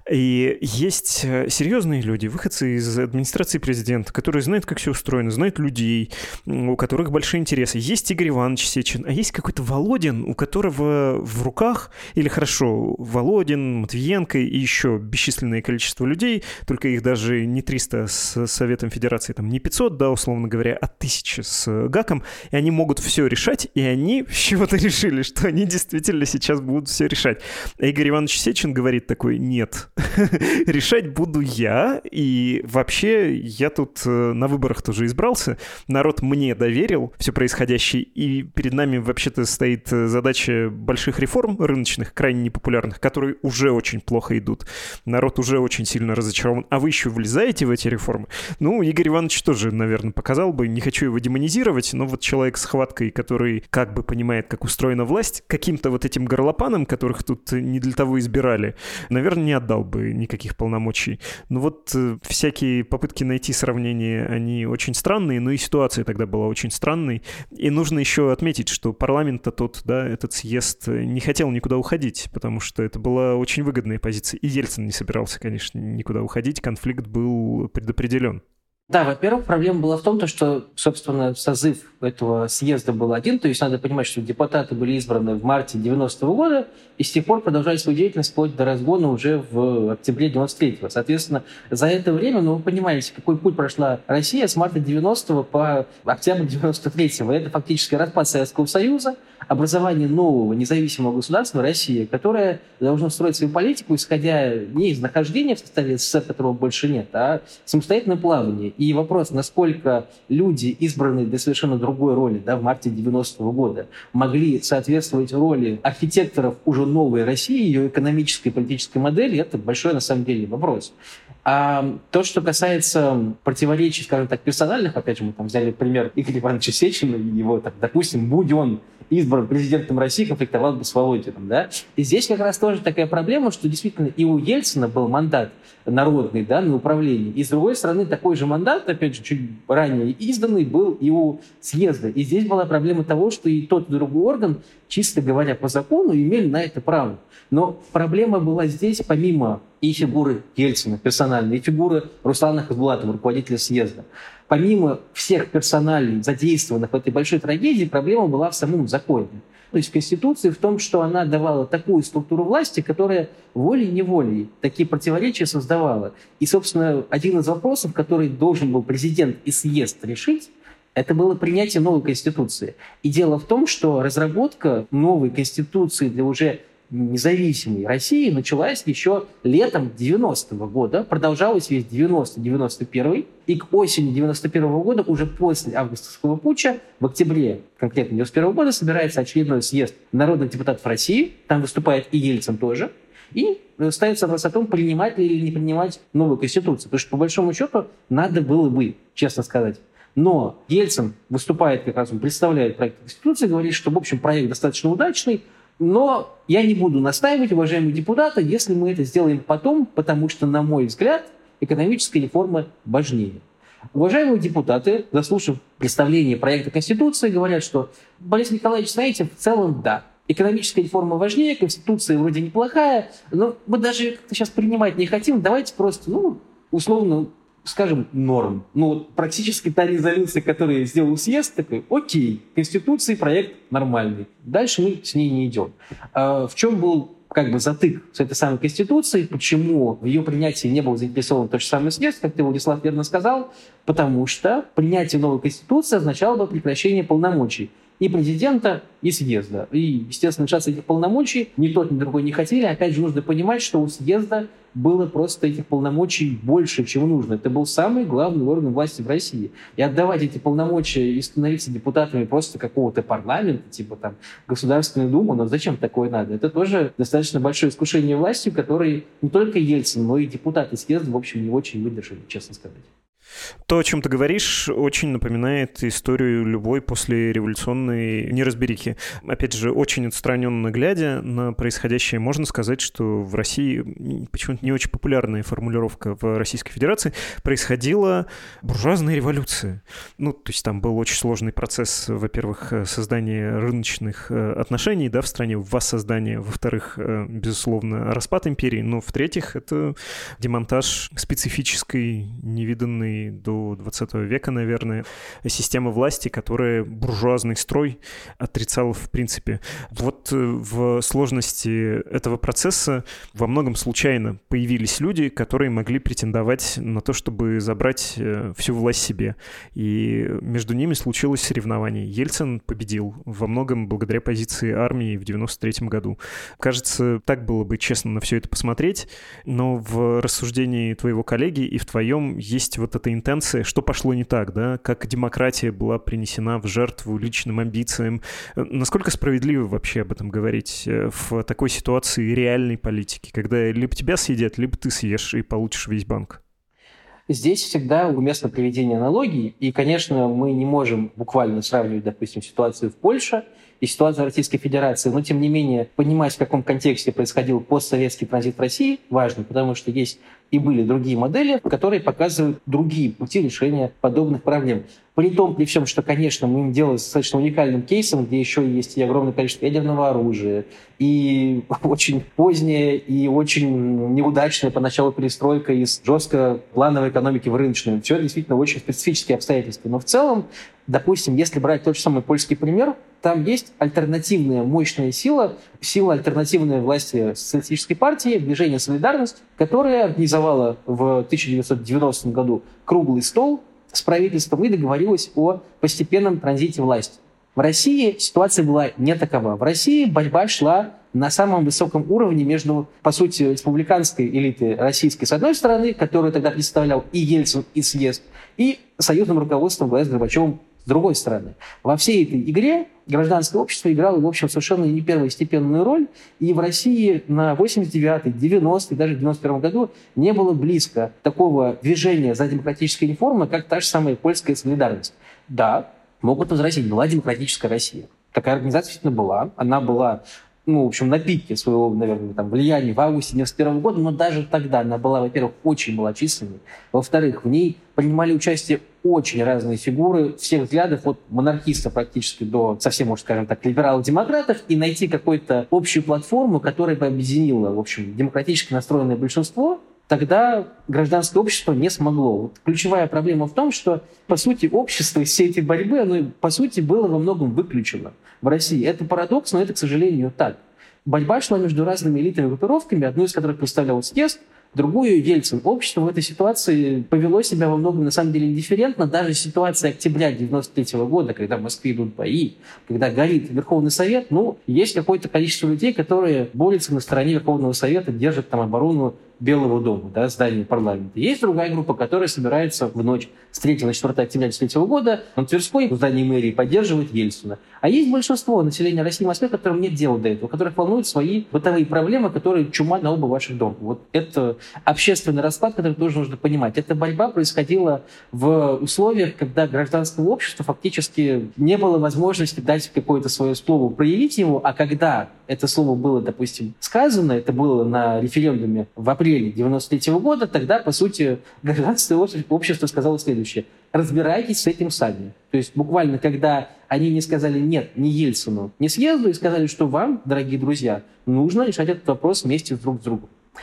Speaker 2: и есть серьезные люди, выходцы из администрации президента, которые знают, как все устроено, знают людей, у которых большие интересы. Есть Игорь Иванович Сечин, а есть какой-то Володин, у которого в руках, или хорошо, Володин, Матвиенко и еще бесчисленное количество людей, только их даже не триста с Советом Федерации, там не пятьсот, да, условно говоря, а тысяча с ГАКом, и они могут все решать, и они чего-то решили, что они действительно сейчас будут все решать. А Игорь Иванович Сечин говорит такой: нет, решать буду я, и вообще я тут на выборах тоже избрался, народ мне доверил все происходящее, и перед нами вообще-то стоит задача больших реформ рыночных, крайне непопулярных, которые уже очень плохо идут. Народ уже очень сильно разочарован, а вы еще влезаете в эти реформы? Ну, Игорь Иванович тоже, наверное, показал бы, не хочу его демонизировать, но вот человек с хваткой, который как бы понимает, как устроена власть, каким-то вот этим горлопанам, которых тут не для того избирали, наверное, не отдал бы никаких полномочий. Но вот э, всякие попытки найти сравнения, они очень странные, но и ситуация тогда была очень странной. И нужно еще отметить, что парламент-то тот, да, этот съезд не хотел никуда уходить, потому что это была очень выгодная позиция. И Ельцин не собирался, конечно, никуда уходить, конфликт был предопределен.
Speaker 3: Да, во-первых, проблема была в том, что, собственно, созыв этого съезда был один, то есть надо понимать, что депутаты были избраны в марте девяностого года и с тех пор продолжали свою деятельность вплоть до разгона уже в октябре девяносто третьего. Соответственно, за это время, ну, вы понимаете, какой путь прошла Россия с марта девяностого по октябрь девяносто третьего. Это фактически распад Советского Союза, образование нового независимого государства Россия, которое должно строить свою политику, исходя не из нахождения в составе СССР, которого больше нет, а самостоятельное плавание. И вопрос, насколько люди, избранные для совершенно другой роли, да, в марте девяностого года, могли соответствовать роли архитекторов уже новой России, ее экономической и политической модели, это большой на самом деле вопрос. А то, что касается противоречий, скажем так, персональных, опять же, мы там взяли пример Игоря Ивановича Сечина, и его, так, допустим, будь он избран президентом России, конфликтовал бы с Володиным, да? И здесь как раз тоже такая проблема, что действительно и у Ельцина был мандат народный, да, на управление, и с другой стороны такой же мандат, опять же, чуть ранее изданный, был и у съезда. И здесь была проблема того, что и тот, и другой орган, чисто говоря, по закону, имели на это право. Но проблема была здесь, помимо и фигуры Ельцина персональной, и фигуры Руслана Хасбулатова, руководителя съезда. Помимо всех персоналей, задействованных в этой большой трагедии, проблема была в самом законе. То есть в Конституции в том, что она давала такую структуру власти, которая волей-неволей такие противоречия создавала. И, собственно, один из вопросов, который должен был президент и съезд решить, это было принятие новой Конституции. И дело в том, что разработка новой Конституции для уже независимой России началась еще летом девяностого года, продолжалась весь девяностый девяносто первый, и к осени девяносто первого года, уже после августовского путча, в октябре конкретно девяносто первого года, собирается очередной съезд народных депутатов России, там выступает и Ельцин тоже, и ставится вопрос о том, принимать ли или не принимать новую Конституцию, потому что, по большому счету, надо было бы, честно сказать. Но Ельцин выступает, как раз он представляет проект Конституции, говорит, что, в общем, проект достаточно удачный, но я не буду настаивать, уважаемые депутаты, если мы это сделаем потом, потому что, на мой взгляд, экономическая реформа важнее. Уважаемые депутаты, заслушав представление проекта Конституции, говорят, что, Борис Николаевич, знаете, в целом да, экономическая реформа важнее, Конституция вроде неплохая, но мы даже как-то сейчас принимать не хотим, давайте просто, ну, условно, скажем, норм. Ну, вот практически та резолюция, которую сделал съезд, такой, окей, Конституции проект нормальный. Дальше мы с ней не идем. А в чем был как бы затык с этой самой Конституцией, почему в ее принятии не был заинтересован тот же самый съезд, как ты, Владислав, верно сказал, потому что принятие новой Конституции означало бы прекращение полномочий и президента, и съезда. И, естественно, лишаться этих полномочий ни тот, ни другой не хотели. Опять же, нужно понимать, что у съезда было просто этих полномочий больше, чем нужно. Это был самый главный орган власти в России. И отдавать эти полномочия и становиться депутатами просто какого-то парламента, типа там Государственной Думы, но зачем такое надо? Это тоже достаточно большое искушение властью, которое не только Ельцин, но и депутаты съезда, в общем, не очень выдержали, честно сказать.
Speaker 2: То, о чем ты говоришь, очень напоминает историю любой послереволюционной неразберихи. Опять же, очень отстраненно глядя на происходящее, можно сказать, что в России, почему-то не очень популярная формулировка в Российской Федерации, происходила буржуазная революция. Ну, то есть там был очень сложный процесс, во-первых, создания рыночных отношений, да, в стране, воссоздания, во-вторых, безусловно, распад империи, но в-третьих, это демонтаж специфической, невиданной до двадцатого века, наверное, система власти, которая буржуазный строй отрицала в принципе. Вот в сложности этого процесса во многом случайно появились люди, которые могли претендовать на то, чтобы забрать всю власть себе. И между ними случилось соревнование. Ельцин победил во многом благодаря позиции армии в девяносто третьем году. Кажется, так было бы честно на все это посмотреть, но в рассуждении твоего коллеги и в твоем есть вот эта интенция, что пошло не так, да, как демократия была принесена в жертву личным амбициям. Насколько справедливо вообще об этом говорить в такой ситуации реальной политики, когда либо тебя съедят, либо ты съешь и получишь весь банк?
Speaker 3: Здесь всегда уместно приведение аналогий, и, конечно, мы не можем буквально сравнивать, допустим, ситуацию в Польше и ситуацию в Российской Федерации, но, тем не менее, понимать, в каком контексте происходил постсоветский транзит в России, важно, потому что есть и были другие модели, которые показывают другие пути решения подобных проблем. При том, при всем, что, конечно, мы им делаем достаточно уникальным кейсом, где еще есть и огромное количество ядерного оружия, и очень поздняя и очень неудачная поначалу перестройка из жестко плановой экономики в рыночную. Все действительно очень специфические обстоятельства. Но в целом, допустим, если брать тот же самый польский пример, там есть альтернативная мощная сила, сила альтернативной власти социалистической партии, движение «Солидарность», которое организовало в тысяча девятьсот девяностом году круглый стол с правительством и договорилась о постепенном транзите власти. В России ситуация была не такова. В России борьба шла на самом высоком уровне между, по сути, республиканской элитой российской, с одной стороны, которую тогда представлял и Ельцин, и съезд, и союзным руководством главы с Горбачевым с другой стороны. Во всей этой игре гражданское общество играло, в общем, совершенно не первостепенную роль, и в России на восемьдесят девятый, девяностый, даже в девяносто первом году не было близко такого движения за демократические реформы, как та же самая польская солидарность. Да, могут возразить, была демократическая Россия. Такая организация действительно была. Она была, ну, в общем, на пике своего, наверное, там, влияния в августе девяносто первого года, но даже тогда она была, во-первых, очень малочисленной, во-вторых, в ней принимали участие очень разные фигуры всех взглядов, от монархиста практически до совсем, может, скажем так, либералов-демократов, и найти какую-то общую платформу, которая бы объединила, в общем, демократически настроенное большинство, тогда гражданское общество не смогло. Вот ключевая проблема в том, что, по сути, общество из всей этой борьбы, оно, по сути, было во многом выключено в России. Это парадокс, но это, к сожалению, так. Борьба шла между разными элитными группировками, одну из которых представлял съезд, другую Ельцин. Общество в этой ситуации повело себя во многом, на самом деле, индифферентно. Даже ситуация октября девяносто третьего года, когда в Москве идут бои, когда горит Верховный Совет, ну, есть какое-то количество людей, которые борются на стороне Верховного Совета, держат там оборону Белого дома, да, здания парламента. Есть другая группа, которая собирается в ночь с третьего на четвёртое октября две тысячи третьего года на Тверской, в здании мэрии, поддерживает Ельцина. А есть большинство населения России и Москвы, которым нет дела до этого, которых волнуют свои бытовые проблемы, которые чума на оба ваших дома. Вот это общественный распад, который тоже нужно понимать. Эта борьба происходила в условиях, когда гражданского общества фактически не было возможности дать какое-то свое слово, проявить его, а когда это слово было, допустим, сказано, это было на референдуме в апреле девяносто третьего года, тогда, по сути, гражданское общество сказало следующее: разбирайтесь с этим сами. То есть буквально, когда они не сказали нет ни Ельцину, ни съезду, и сказали, что вам, дорогие друзья, нужно решать этот вопрос вместе друг с другом.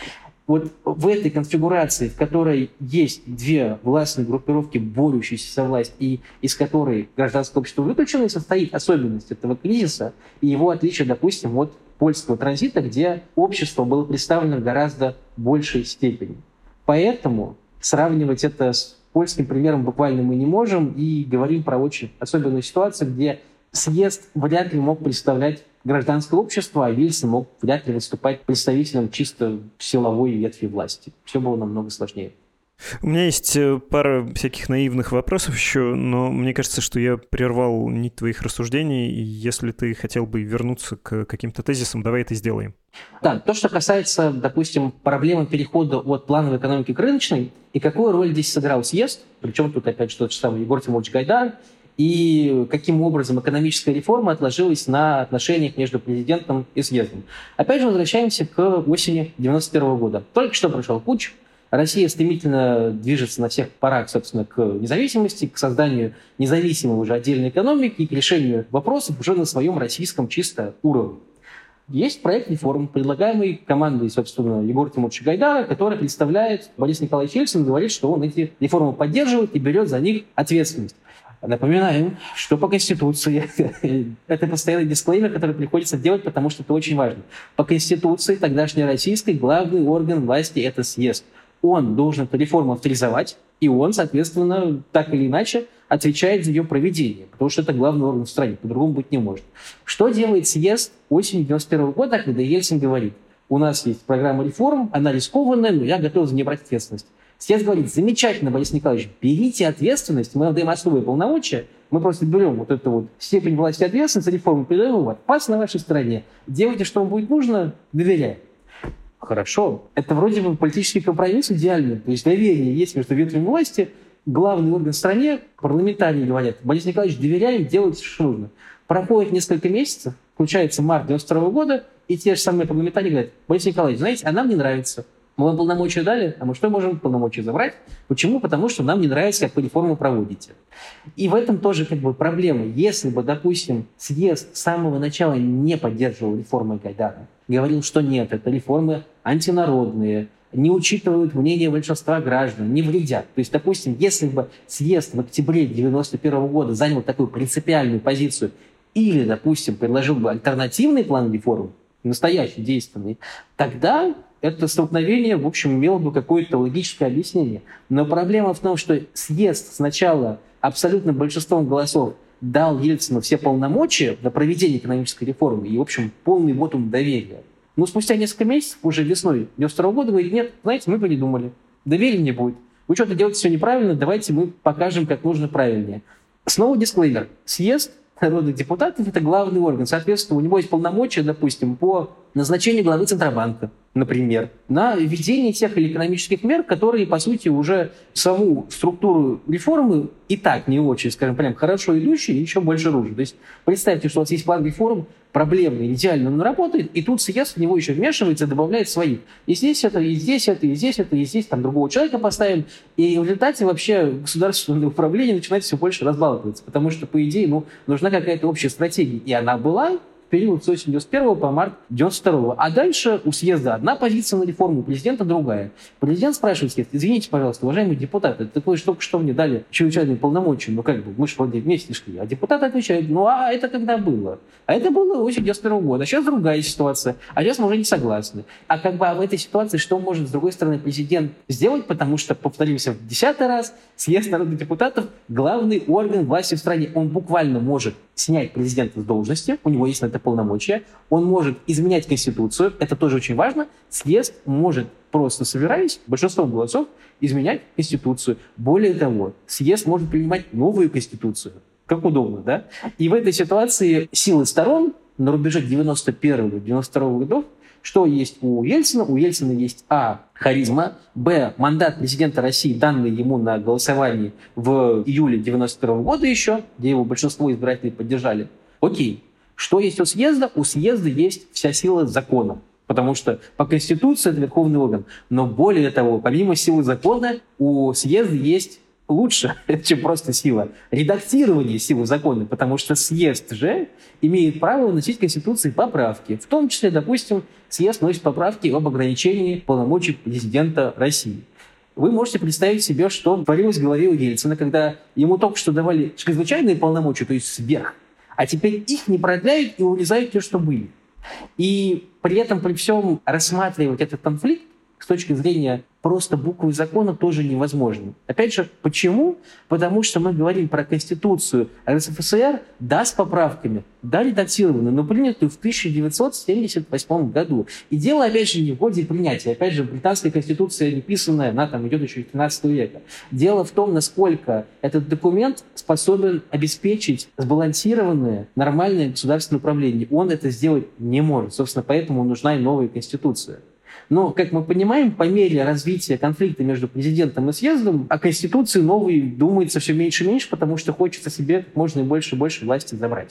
Speaker 3: вот в этой конфигурации, в которой есть две властные группировки, борющиеся за власть, и из которой гражданское общество выключено, и состоит особенность этого кризиса и его отличие, допустим, от польского транзита, где общество было представлено в гораздо большей степени. Поэтому сравнивать это с польским примером буквально мы не можем, и говорим про очень особенную ситуацию, где съезд вряд ли мог представлять гражданское общество, а Ельцин мог вряд ли выступать представителем чисто силовой ветви власти. Все было намного сложнее.
Speaker 2: У меня есть пара всяких наивных вопросов еще, но мне кажется, что я прервал нить твоих рассуждений, и если ты хотел бы вернуться к каким-то тезисам, давай это сделаем.
Speaker 3: Да, то, что касается, допустим, проблемы перехода от плановой экономики к рыночной, и какую роль здесь сыграл съезд, причем тут опять что-то самое Егор Тимурович Гайдар, и каким образом экономическая реформа отложилась на отношениях между президентом и съездом. Опять же, возвращаемся к осени девяносто первого года. Только что прошел путч, Россия стремительно движется на всех парах, собственно, к независимости, к созданию независимой уже отдельной экономики и к решению вопросов уже на своем российском чисто уровне. Есть проект реформ, предлагаемый командой, собственно, Егора Тимуровича Гайдара, который представляет Борис Николаевич Ельцин, говорит, что он эти реформы поддерживает и берет за них ответственность. Напоминаем, что по Конституции, это постоянный дисклеймер, который приходится делать, потому что это очень важно. По Конституции тогдашней российской главный орган власти – это съезд. Он должен эту реформу авторизовать, и он, соответственно, так или иначе отвечает за ее проведение, потому что это главный орган в стране, по-другому быть не может. Что делает съезд осенью девяносто первого года, когда Ельцин говорит: у нас есть программа реформ, она рискованная, но я готов за нее брать ответственность. Съезд говорит: замечательно, Борис Николаевич, берите ответственность, мы вам даем особые полномочия, мы просто берем вот эту вот степень власти ответственности за реформу, передаем вас, пас на вашей стороне, делайте, что вам будет нужно, доверяем. Хорошо. Это вроде бы политический компромисс идеальный. То есть доверие есть между ветвями власти, главный орган в стране, парламентарии говорят: Борис Николаевич, доверяем, делайте, что нужно. Проходит несколько месяцев, включается март девяносто второго года, и те же самые парламентарии говорят: Борис Николаевич, знаете, а нам не нравится. Мы вам полномочия дали, а мы что можем полномочия забрать? Почему? Потому что нам не нравится, как вы реформу проводите. И в этом тоже как бы проблема. Если бы, допустим, съезд с самого начала не поддерживал реформы Гайдара, говорил, что нет, это реформы антинародные, не учитывают мнение большинства граждан, не вредят. То есть, допустим, если бы съезд в октябре девяносто первого года занял такую принципиальную позицию или, допустим, предложил бы альтернативный план реформ, настоящий, действенный, тогда это столкновение, в общем, имело бы какое-то логическое объяснение. Но проблема в том, что съезд сначала абсолютным большинством голосов дал Ельцину все полномочия на проведение экономической реформы и, в общем, полный вотум доверия. Но спустя несколько месяцев, уже весной девяносто второго года, говорит: нет, знаете, мы передумали, доверия не будет. Вы что-то делаете все неправильно, давайте мы покажем, как нужно правильнее. Снова дисклеймер. Съезд народных депутатов – это главный орган. Соответственно, у него есть полномочия, допустим, по назначению главы Центробанка, например, на введение тех или экономических мер, которые, по сути, уже саму структуру реформы и так не очень, скажем, прям хорошо идущие, и еще больше рушат. То есть представьте, что у вас есть план реформ, проблемный, идеально он работает, и тут съезд в него еще вмешивается и добавляет свои. И здесь это, и здесь это, и здесь это, и здесь там другого человека поставим. И в результате вообще государственное управление начинает все больше разбалтываться, потому что, по идее, ну, нужна какая-то общая стратегия. И она была в период с осени девяносто первого по март девяносто второго. А дальше у съезда одна позиция на реформу, у президента другая. Президент спрашивает съезд: извините, пожалуйста, уважаемые депутаты, это вы только что мне дали чрезвычайные полномочия, ну как бы, мы же вроде вместе шли. А депутаты отвечают: ну а это когда было? А это было осенью девяносто первого года, а сейчас другая ситуация, а сейчас мы уже не согласны. А как бы а в этой ситуации что может, с другой стороны, президент сделать, потому что, повторимся в десятый раз, съезд народных депутатов – главный орган власти в стране. Он буквально может снять президента с должности, у него есть на это полномочия, он может изменять Конституцию, это тоже очень важно. Съезд может, просто собираясь большинством голосов, изменять Конституцию. Более того, съезд может принимать новую Конституцию. Как удобно, да? И в этой ситуации силы сторон на рубеже девяносто первого - девяносто второго годов, что есть у Ельцина? У Ельцина есть а. харизма, б. мандат президента России, данный ему на голосовании в июле девяносто второго года еще, где его большинство избирателей поддержали. Окей. Что есть у съезда? У съезда есть вся сила закона. Потому что по Конституции это верховный орган. Но более того, помимо силы закона, у съезда есть лучше, чем просто сила редактирования силы закона, потому что съезд же имеет право вносить в Конституции поправки. В том числе, допустим, съезд вносит поправки об ограничении полномочий президента России. Вы можете представить себе, что творилось в голове у Ельцина, когда ему только что давали чрезвычайные полномочия, то есть сверх, а теперь их не продляют и урезают те, что были. И при этом, при всем, рассматривать этот конфликт с точки зрения просто буквы закона тоже невозможно. Опять же, почему? Потому что мы говорим про Конституцию РСФСР, да, с поправками, да, редактированную, но принятую в тысяча девятьсот семьдесят восьмом году. И дело, опять же, не в годе принятия. Опять же, британская Конституция не писанная, она там идет еще из тринадцатого века. Дело в том, насколько этот документ способен обеспечить сбалансированное, нормальное государственное управление. Он это сделать не может. Собственно, поэтому нужна и новая Конституция. Но, как мы понимаем, по мере развития конфликта между президентом и съездом о Конституции новой думается все меньше и меньше, потому что хочется себе как можно больше и больше власти забрать.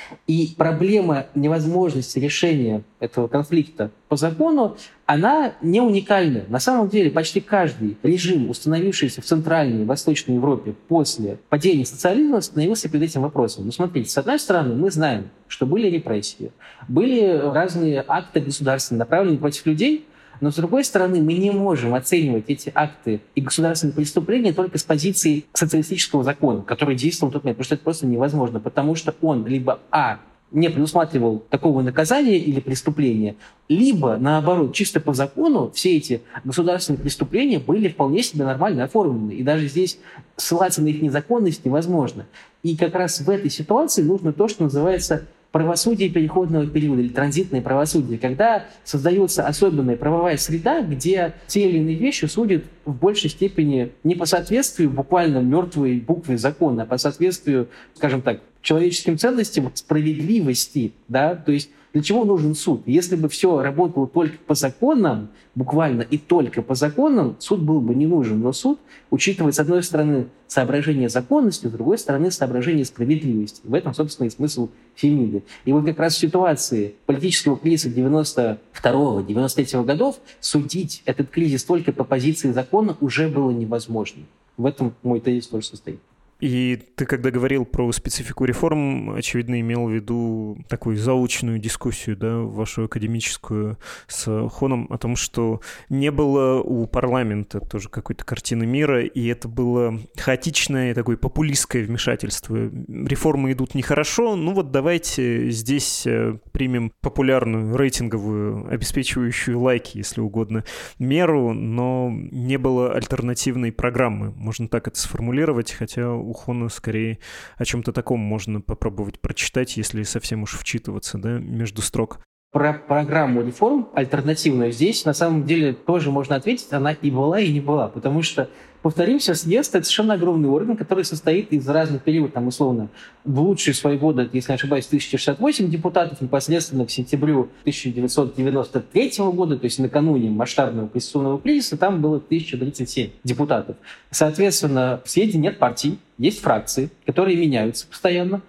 Speaker 3: И проблема невозможности решения этого конфликта по закону, она не уникальна. На самом деле почти каждый режим, установившийся в Центральной и Восточной Европе после падения социализма, остановился перед этим вопросом. Ну, смотрите, с одной стороны, мы знаем, что были репрессии, были разные акты государственные, направленные против людей, но, с другой стороны, мы не можем оценивать эти акты и государственные преступления только с позиции социалистического закона, который действовал в тот момент, потому что это просто невозможно, потому что он либо а. не предусматривал такого наказания или преступления, либо, наоборот, чисто по закону все эти государственные преступления были вполне себе нормально оформлены, и даже здесь ссылаться на их незаконность невозможно. И как раз в этой ситуации нужно то, что называется правосудие переходного периода или транзитное правосудие, когда создается особенная правовая среда, где те или иные вещи судят в большей степени не по соответствию буквально мертвой букве закона, а по соответствию, скажем так, человеческим ценностям, справедливости, да, то есть для чего нужен суд? Если бы все работало только по законам, буквально и только по законам, суд был бы не нужен. Но суд учитывает, с одной стороны, соображение законности, с другой стороны, соображение справедливости. В этом, собственно, и смысл Фемиды. И вот как раз в ситуации политического кризиса девяносто второго — девяносто третьего годов судить этот кризис только по позиции закона уже было невозможно. В этом мой тезис тоже состоит.
Speaker 2: И ты, когда говорил про специфику реформ, очевидно, имел в виду такую заочную дискуссию, да, вашу академическую с Хоном, о том, что не было у парламента тоже какой-то картины мира, и это было хаотичное, такое популистское вмешательство. Реформы идут нехорошо, ну вот давайте здесь примем популярную, рейтинговую, обеспечивающую лайки, если угодно, меру, но не было альтернативной программы. Можно так это сформулировать, хотя у Хона скорее о чем-то таком можно попробовать прочитать, если совсем уж вчитываться, да, между строк.
Speaker 3: Про программу реформ альтернативную здесь на самом деле тоже можно ответить, она и была, и не была, потому что, повторимся, съезд — это совершенно огромный орган, который состоит из разных периодов, там, условно, в лучшие свои годы, если не ошибаюсь, тысяча шестьдесят восемь депутатов, непосредственно к сентябрю тысяча девятьсот девяносто третьего года, то есть накануне масштабного конституционного кризиса, там было тысяча тридцать семь депутатов. Соответственно, в съезде нет партий, есть фракции, которые меняются постоянно,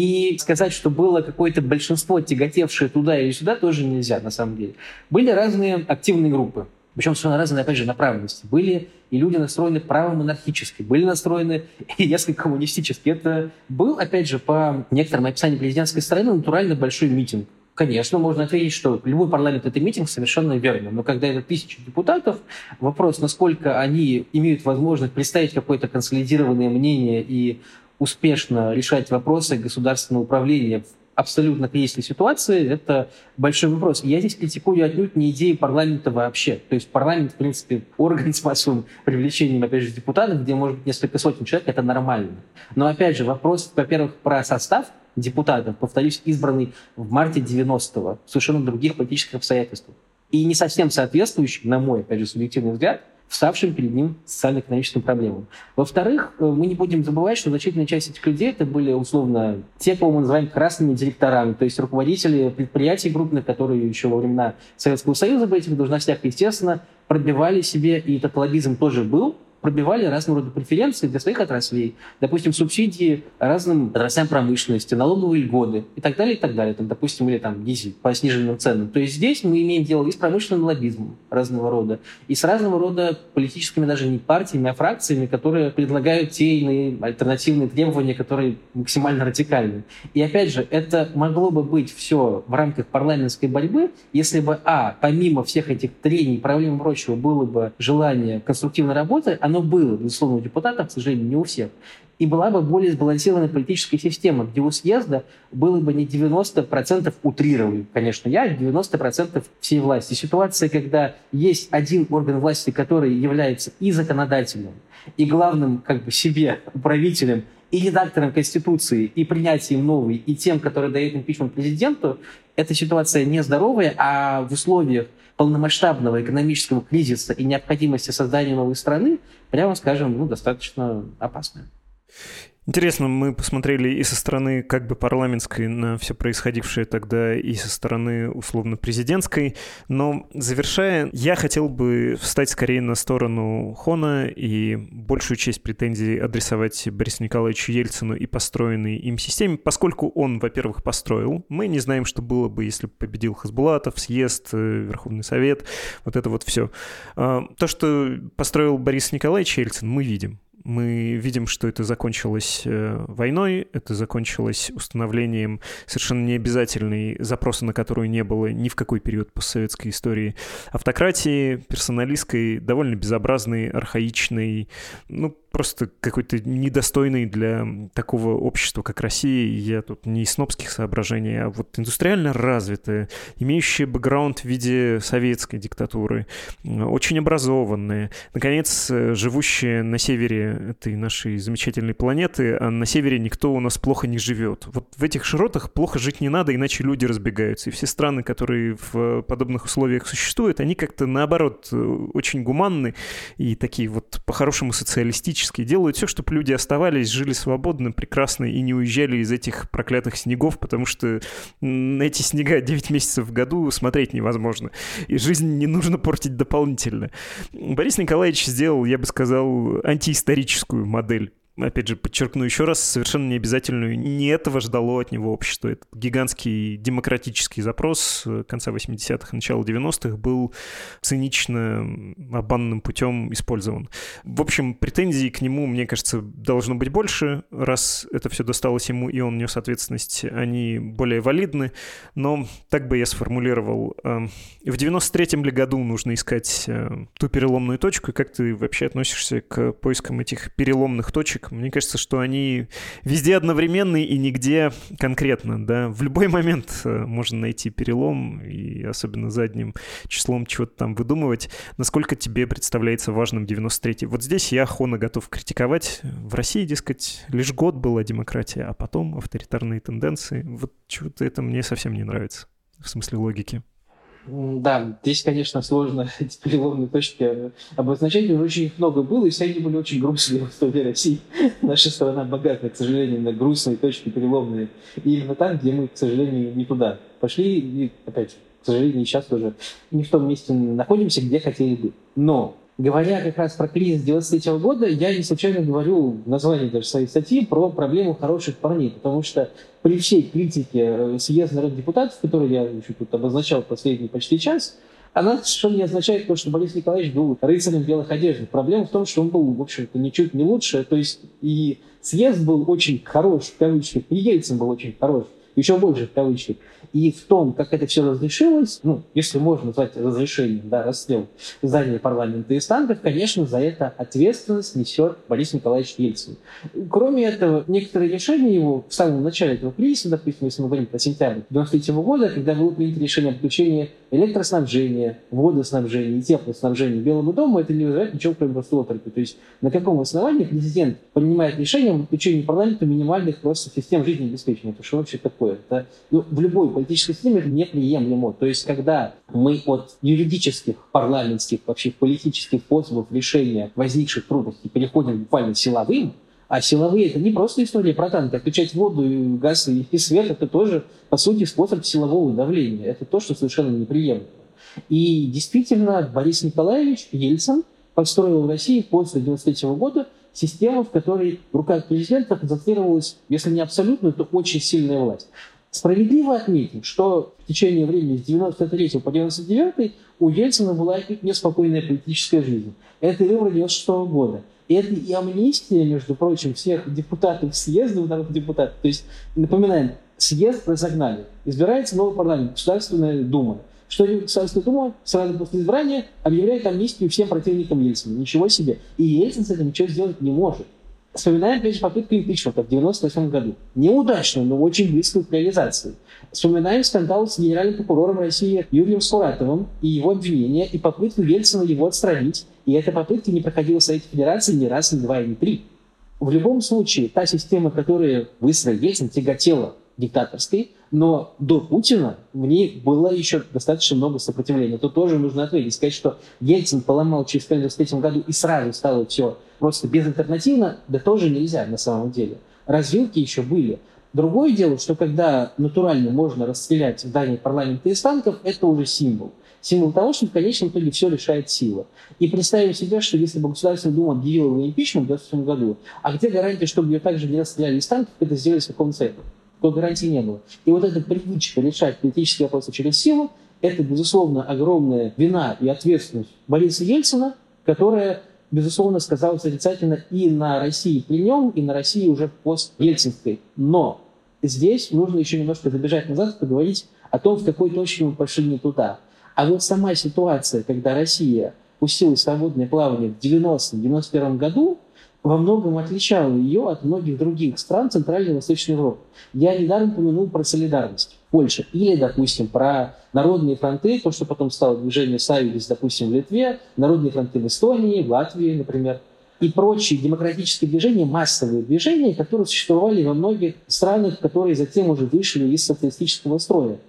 Speaker 3: и сказать, что было какое-то большинство, тяготевшее туда или сюда, тоже нельзя, на самом деле. Были разные активные группы, причем совершенно разные, опять же, направленности. Были и люди настроены право-монархически, были настроены и несколько коммунистически. Это был, опять же, по некоторым описаниям президентской стороны, натурально большой митинг. Конечно, можно ответить, что любой парламент — это митинг, совершенно верно. Но когда это тысячи депутатов, вопрос, насколько они имеют возможность представить какое-то консолидированное мнение и успешно решать вопросы государственного управления в абсолютно кризисной ситуации, это большой вопрос. Я здесь критикую отнюдь не идеи парламента вообще. То есть парламент, в принципе, орган с массовым привлечением, опять же, депутатов, где может быть несколько сотен человек, это нормально. Но, опять же, вопрос, во-первых, про состав депутатов, повторюсь, избранный в марте девяностого, в совершенно других политических обстоятельствах. И не совсем соответствующий, на мой, опять же, субъективный взгляд, вставшим перед ним социально-экономическим проблемам. Во-вторых, мы не будем забывать, что значительная часть этих людей это были, условно, те, кого мы называем красными директорами, то есть руководители предприятий крупных, которые еще во времена Советского Союза в этих должностях, естественно, пробивали себе, и этот лоббизм тоже был, пробивали разного рода преференции для своих отраслей, допустим, субсидии разным отраслям промышленности, налоговые льготы и так далее, и так далее. Там, допустим, или там дизель по сниженным ценам. То есть здесь мы имеем дело и с промышленным лоббизмом разного рода, и с разного рода политическими даже не партиями, а фракциями, которые предлагают те или иные альтернативные требования, которые максимально радикальны. И опять же, это могло бы быть все в рамках парламентской борьбы, если бы, а, помимо всех этих трений, проблем и прочего, было бы желание конструктивной работы, оно было, безусловно, у депутатов, к сожалению, не у всех, и была бы более сбалансированная политическая система, где у съезда было бы не девяносто процентов утрирований, конечно, я, девяносто процентов всей власти. Ситуация, когда есть один орган власти, который является и законодателем, и главным как бы себе управителем, и редактором Конституции, и принятием новой, и тем, который дает импичмент президенту, эта ситуация нездоровая, а в условиях полномасштабного экономического кризиса и необходимости создания новой страны, прямо скажем, ну, достаточно опасная.
Speaker 2: Интересно, мы посмотрели и со стороны как бы парламентской на все происходившее тогда, и со стороны условно-президентской, но завершая, я хотел бы встать скорее на сторону Хона и большую часть претензий адресовать Борису Николаевичу Ельцину и построенной им системе, поскольку он, во-первых, построил. Мы не знаем, что было бы, если бы победил Хасбулатов, съезд, Верховный Совет, вот это вот все. То, что построил Борис Николаевич Ельцин, мы видим. Мы видим, что это закончилось войной, это закончилось установлением совершенно необязательной, запроса на которую не было ни в какой период постсоветской истории, автократии, персоналистской, довольно безобразной, архаичной, ну, просто какой-то недостойный для такого общества, как Россия. Я тут не из снобских соображений, а вот индустриально развитая, имеющая бэкграунд в виде советской диктатуры, очень образованная, наконец, живущая на севере этой нашей замечательной планеты, а на севере никто у нас плохо не живет. Вот в этих широтах плохо жить не надо, иначе люди разбегаются. И все страны, которые в подобных условиях существуют, они как-то наоборот очень гуманны и такие вот по-хорошему социалистические, делают все, чтобы люди оставались, жили свободно, прекрасно и не уезжали из этих проклятых снегов, потому что на эти снега девять месяцев в году смотреть невозможно. И жизнь не нужно портить дополнительно. Борис Николаевич сделал, я бы сказал, антиисторическую модель. Опять же, подчеркну еще раз, совершенно необязательную. Не этого ждало от него общество. Этот гигантский демократический запрос конца восьмидесятых, начала девяностых был цинично, обманным путем использован. В общем, претензий к нему, мне кажется, должно быть больше. Раз это все досталось ему, и он нес ответственность, они более валидны. Но так бы я сформулировал. В девяносто третьем ли году нужно искать ту переломную точку? И как ты вообще относишься к поискам этих переломных точек? Мне кажется, что они везде одновременны и нигде конкретно, да. В любой момент можно найти перелом, и особенно задним числом чего-то там выдумывать. Насколько тебе представляется важным девяносто третий? Вот здесь я Хона готов критиковать. В России, дескать, лишь год была демократия, а потом авторитарные тенденции. Вот чего-то это мне совсем не нравится, в смысле логики.
Speaker 3: Да, здесь, конечно, сложно эти переломные точки обозначать. Очень их много было, и все они были очень грустные в истории России. Наша страна богата, к сожалению, на грустные точки переломные. И именно там, где мы, к сожалению, не туда пошли, и, опять же, к сожалению, сейчас тоже не в том месте находимся, где хотели бы. Но, говоря как раз про кризис девяносто третьего года, я не случайно говорю в названии даже своей статьи про проблему хороших парней, потому что при всей критике съезда народных депутатов, которую я еще тут обозначал последний почти час, она совершенно не означает то, что Борис Николаевич был рыцарем в белых одеждах. Проблема в том, что он был, в общем-то, ничуть не лучше. То есть и съезд был очень хорош, в кавычках, и Ельцин был очень хорош, еще больше в кавычках. И в том, как это все разрешилось, ну, если можно назвать разрешением, да, расстрел здания парламента и станков, конечно, за это ответственность несет Борис Николаевич Ельцин. Кроме этого, некоторые решения его в самом начале этого кризиса, допустим, если мы говорим про сентябрь девяносто третьего года, когда было принято решение о включении электроснабжения, водоснабжения и теплоснабжения Белому дому, это не вызывает ничего, кроме просто оторопи. То есть на каком основании президент принимает решение о включении парламента минимальных просто систем жизнеобеспечения? Это что вообще такое? Это, ну, в любой политической системе это неприемлемо. То есть когда мы от юридических, парламентских, вообще политических способов решения возникших трудностей переходим буквально к силовым, а силовые — это не просто история про танки. Отключать воду, и газ и, и свет — это тоже, по сути, способ силового давления. Это то, что совершенно неприемлемо. И действительно, Борис Николаевич Ельцин построил в России после девяносто третьего года систему, в которой в руках президента концентрировалась, если не абсолютная, то очень сильная власть. Справедливо отметим, что в течение времени с девяносто третьего по девяносто девятый у Ельцина была неспокойная политическая жизнь. Это и выборы девяносто шестого года. И это и амнистия, между прочим, всех депутатов съезда, народных депутатов. То есть, напоминаем, съезд разогнали. Избирается новый парламент, Государственная Дума. Что делает Государственная Дума? Сразу после избрания объявляет амнистию всем противникам Ельцина. Ничего себе. И Ельцин с этим ничего сделать не может. Вспоминаем, опять же, попытку импичмента в девяносто восьмом году. Неудачную, но очень близкую к реализации. Вспоминаем скандал с генеральным прокурором России Юрием Скуратовым и его обвинения, и попытку Ельцина его отстранить. И эта попытка не проходила в Совете Федерации ни раз, ни два, ни три. В любом случае, та система, которую выстроил Ельцин, тяготела диктаторской, но до Путина в ней было еще достаточно много сопротивления. Тут тоже нужно ответить. Сказать, что Ельцин поломал через девяносто третьем году и сразу стало все просто безальтернативно, да тоже нельзя на самом деле. Развилки еще были. Другое дело, что когда натурально можно расстрелять здание парламента из танков, это уже символ. Символ того, что в конечном итоге все решает сила. И представим себе, что если бы Государственная Дума объявила его импичмент в девяносто восьмом году, а где гарантия, чтобы ее также не расстреляли из танков, это сделали с какого цели? Такой гарантии не было. И вот эта привычка решать политические вопросы через силу, это, безусловно, огромная вина и ответственность Бориса Ельцина, которая, безусловно, сказалась отрицательно и на России при нем, и на России уже пост-ельцинской. Но здесь нужно еще немножко забежать назад и поговорить о том, в какой точке мы пошли не туда. А вот сама ситуация, когда Россия пустилась в свободное плавание в девяностом — девяносто первом году, во многом отличала ее от многих других стран Центральной и Восточной Европы. Я недавно упомянул про солидарность Польши. Или, допустим, про народные фронты, то, что потом стало движение Саюдис, допустим, в Литве, народные фронты в Эстонии, в Латвии, например, и прочие демократические движения, массовые движения, которые существовали во многих странах, которые затем уже вышли из социалистического строя.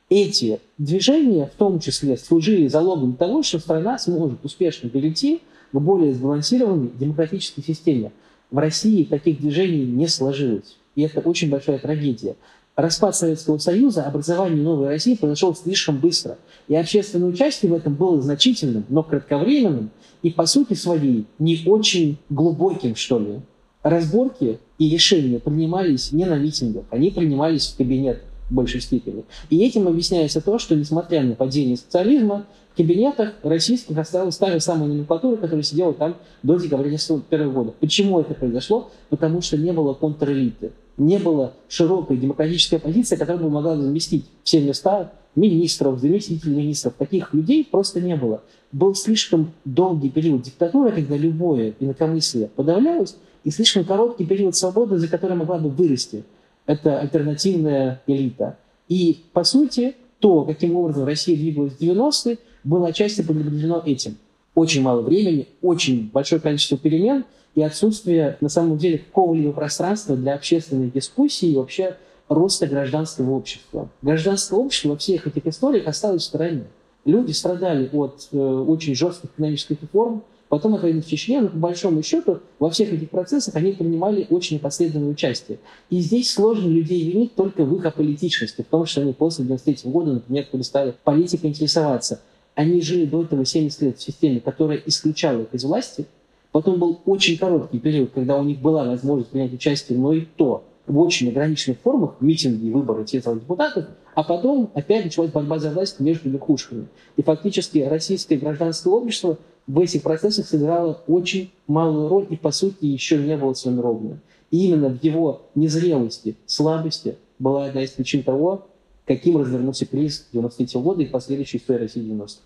Speaker 3: Эти движения, в том числе, служили залогом того, что страна сможет успешно перейти к более сбалансированной демократической системе. В России таких движений не сложилось. И это очень большая трагедия. Распад Советского Союза, образование новой России произошло слишком быстро. И общественное участие в этом было значительным, но кратковременным и, по сути своей, не очень глубоким, что ли. Разборки и решения принимались не на митингах, они принимались в кабинетах в большей степени. И этим объясняется то, что, несмотря на падение социализма, в кабинетах российских осталась та же самая номенклатура, которая сидела там до декабря девяносто первого года. Почему это произошло? Потому что не было контрэлиты. Не было широкой демократической оппозиции, которая бы могла заместить все места министров, заместителей министров. Таких людей просто не было. Был слишком долгий период диктатуры, когда любое инакомыслие подавлялось, и слишком короткий период свободы, за который могла бы вырасти эта альтернативная элита. И, по сути, то, каким образом Россия двигалась в девяностые, было отчасти предопределено этим. Очень мало времени, очень большое количество перемен и отсутствие, на самом деле, какого-либо пространства для общественной дискуссии и вообще роста гражданского общества. Гражданское общество во всех этих историях осталось в стороне. Люди страдали от э, очень жестких экономических реформ, потом от войны в Чечне, но по большому счету во всех этих процессах они принимали очень непосредственное участие. И здесь сложно людей винить только в их аполитичности, в том, что они после девяносто третьего года, например, перестали политикой интересоваться. Они жили до этого семьдесят лет в системе, которая исключала их из власти. Потом был очень короткий период, когда у них была возможность принять участие, но и то в очень ограниченных формах, митинги и выборы тех депутатов, а потом опять началась борьба за власть между верхушками. И фактически российское гражданское общество в этих процессах сыграло очень малую роль и, по сути, еще не было сформировано. И именно в его незрелости, слабости была одна из причин того, каким развернулся кризис девяносто третьего года и последующая история России девяностых.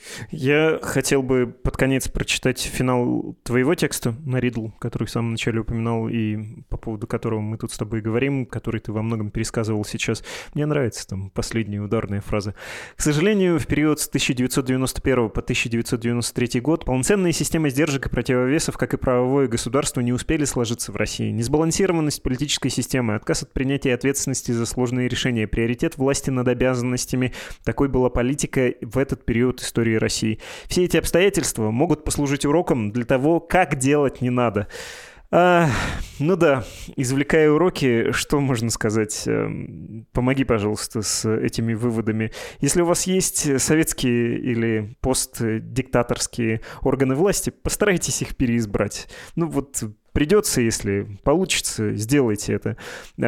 Speaker 2: Я хотел бы под конец прочитать финал твоего текста на Ридл, который в самом начале упоминал и по поводу которого мы тут с тобой говорим, который ты во многом пересказывал сейчас. Мне нравится там последняя ударная фраза. К сожалению, в период с тысяча девятьсот девяносто первого по тысяча девятьсот девяносто третий год полноценные системы сдержек и противовесов, как и правовое государство, не успели сложиться в России. Несбалансированность политической системы, отказ от принятия ответственности за сложные решения, приоритет власти над обязанностями – такой была политика в этот период истории России. Все эти обстоятельства могут послужить уроком для того, как делать не надо. А, ну да, извлекая уроки, что можно сказать? Помоги, пожалуйста, с этими выводами. Если у вас есть советские или постдиктаторские органы власти, постарайтесь их переизбрать. Ну вот придется, если получится, сделайте это.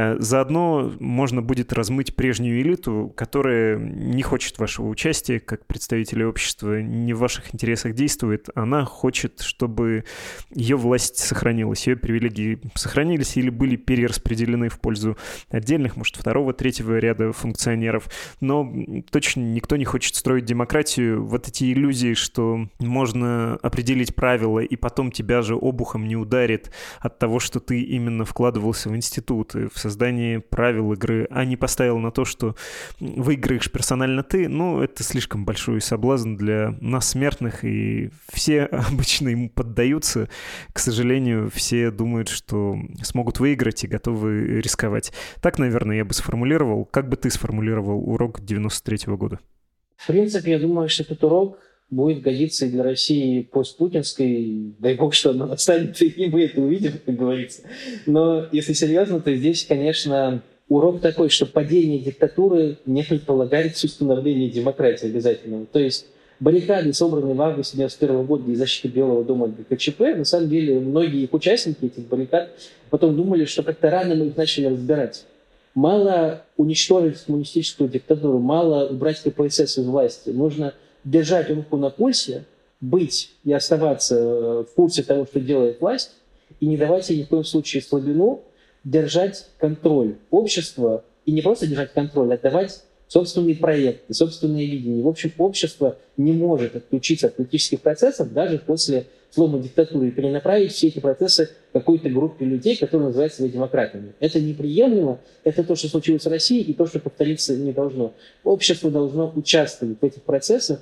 Speaker 2: Заодно можно будет размыть прежнюю элиту, которая не хочет вашего участия, как представители общества, не в ваших интересах действует. Она хочет, чтобы ее власть сохранилась, ее привилегии сохранились или были перераспределены в пользу отдельных, может, второго, третьего ряда функционеров. Но точно никто не хочет строить демократию. Вот эти иллюзии, что можно определить правила, и потом тебя же обухом не ударит от того, что ты именно вкладывался в институт, в создание правил игры, а не поставил на то, что выиграешь персонально ты, ну, это слишком большой соблазн для нас, смертных, и все обычно ему поддаются. К сожалению, все думают, что смогут выиграть и готовы рисковать. Так, наверное, я бы сформулировал. Как бы ты сформулировал урок девяносто третьего года?
Speaker 3: В принципе, я думаю, что этот урок будет годиться и для России постпутинской. Дай бог, что она настанет, и мы это увидим, как говорится. Но если серьезно, то здесь, конечно, урок такой, что падение диктатуры не предполагает установление демократии обязательно. То есть баррикады, собранные в августе девяносто первого года для защиты Белого дома от ГКЧП, на самом деле многие их участники этих баррикад потом думали, что как-то рано мы их начали разбирать. Мало уничтожить коммунистическую диктатуру, мало убрать КПСС из власти. Нужно держать руку на пульсе, быть и оставаться в курсе того, что делает власть, и не давать ей ни в коем случае слабину, держать контроль общества, и не просто держать контроль, а давать собственные проекты, собственные видения. В общем, общество не может отключиться от политических процессов даже после слома диктатуры и перенаправить все эти процессы какой-то группе людей, которые называют себя демократами. Это неприемлемо, это то, что случилось в России, и то, что повториться не должно. Общество должно участвовать в этих процессах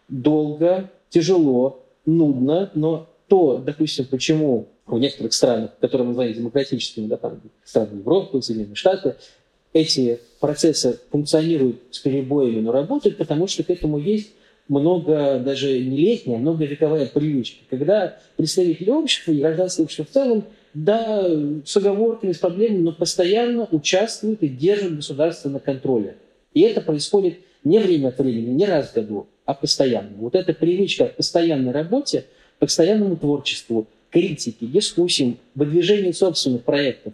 Speaker 3: долго, тяжело, нудно, но то, допустим, почему в некоторых странах, которые мы называем демократическими, да, там, страны Европы, Соединенные Штаты, эти процессы функционируют с перебоями, но работают, потому что к этому есть много, даже не летняя, а многовековая привычка, когда представители общества и гражданское общество в целом, да, с оговорками, с проблемами, но постоянно участвуют и держат государство на контроле. И это происходит не время от времени, не раз в году, а постоянно. Вот эта привычка к постоянной работе, к постоянному творчеству, критике, дискуссиям, выдвижению собственных проектов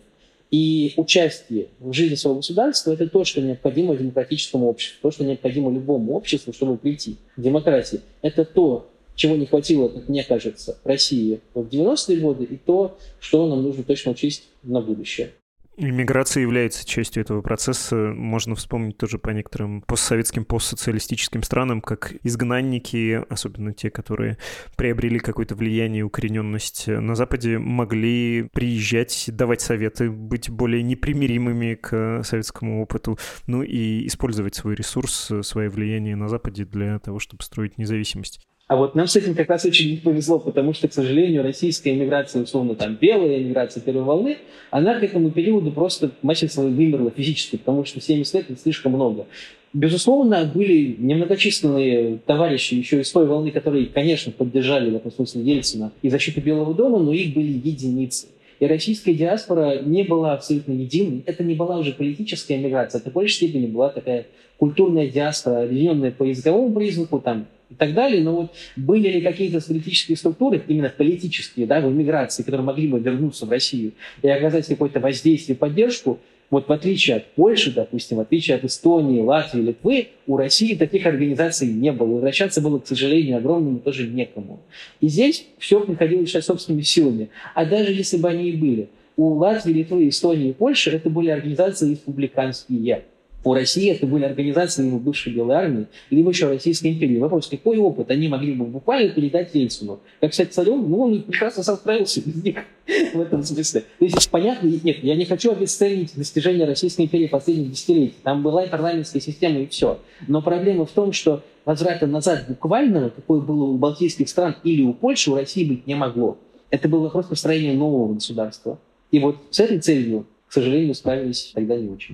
Speaker 3: и участие в жизни своего государства – это то, что необходимо демократическому обществу, то, что необходимо любому обществу, чтобы прийти к демократии. Это то, чего не хватило, как мне кажется, России в девяностые годы, и то, что нам нужно точно учесть на будущее.
Speaker 2: Иммиграция является частью этого процесса. Можно вспомнить тоже по некоторым постсоветским, постсоциалистическим странам, как изгнанники, особенно те, которые приобрели какое-то влияние, укорененность на Западе, могли приезжать, давать советы, быть более непримиримыми к советскому опыту, ну и использовать свой ресурс, свое влияние на Западе для того, чтобы строить независимость.
Speaker 3: А вот нам с этим как раз очень не повезло, потому что, к сожалению, российская иммиграция, условно, там, белая иммиграция первой волны, она к этому периоду просто мастерство вымерла физически, потому что семьдесят лет – это слишком много. Безусловно, были немногочисленные товарищи еще из той волны, которые, конечно, поддержали в этом смысле Ельцина и защиту Белого дома, но их были единицы. И российская диаспора не была абсолютно единой. Это не была уже политическая миграция, это в большей степени была такая культурная диаспора, объединенная по языковому признаку, там, и так далее. Но вот были ли какие-то политические структуры, именно политические, да, в эмиграции, которые могли бы вернуться в Россию и оказать какое-то воздействие, поддержку, вот в отличие от Польши, допустим, в отличие от Эстонии, Латвии, Литвы, у России таких организаций не было. Возвращаться было, к сожалению, огромному тоже некому. И здесь все приходилось решать собственными силами. А даже если бы они и были, у Латвии, Литвы, Эстонии и Польши это были организации республиканские. У России это были организации либо бывшей Белой армии, либо еще Российской империи. Вопрос, какой опыт они могли бы буквально передать Ельцину? Как, кстати, Царев, ну, он прекрасно сам справился без них в этом смысле. То есть, понятно, нет, я не хочу обесценить достижения Российской империи последних десятилетий. Там была и парламентская система, и все. Но проблема в том, что возврата назад буквального, какое было у балтийских стран или у Польши, у России быть не могло. Это был вопрос построения нового государства. И вот с этой целью, к сожалению, справились тогда не очень.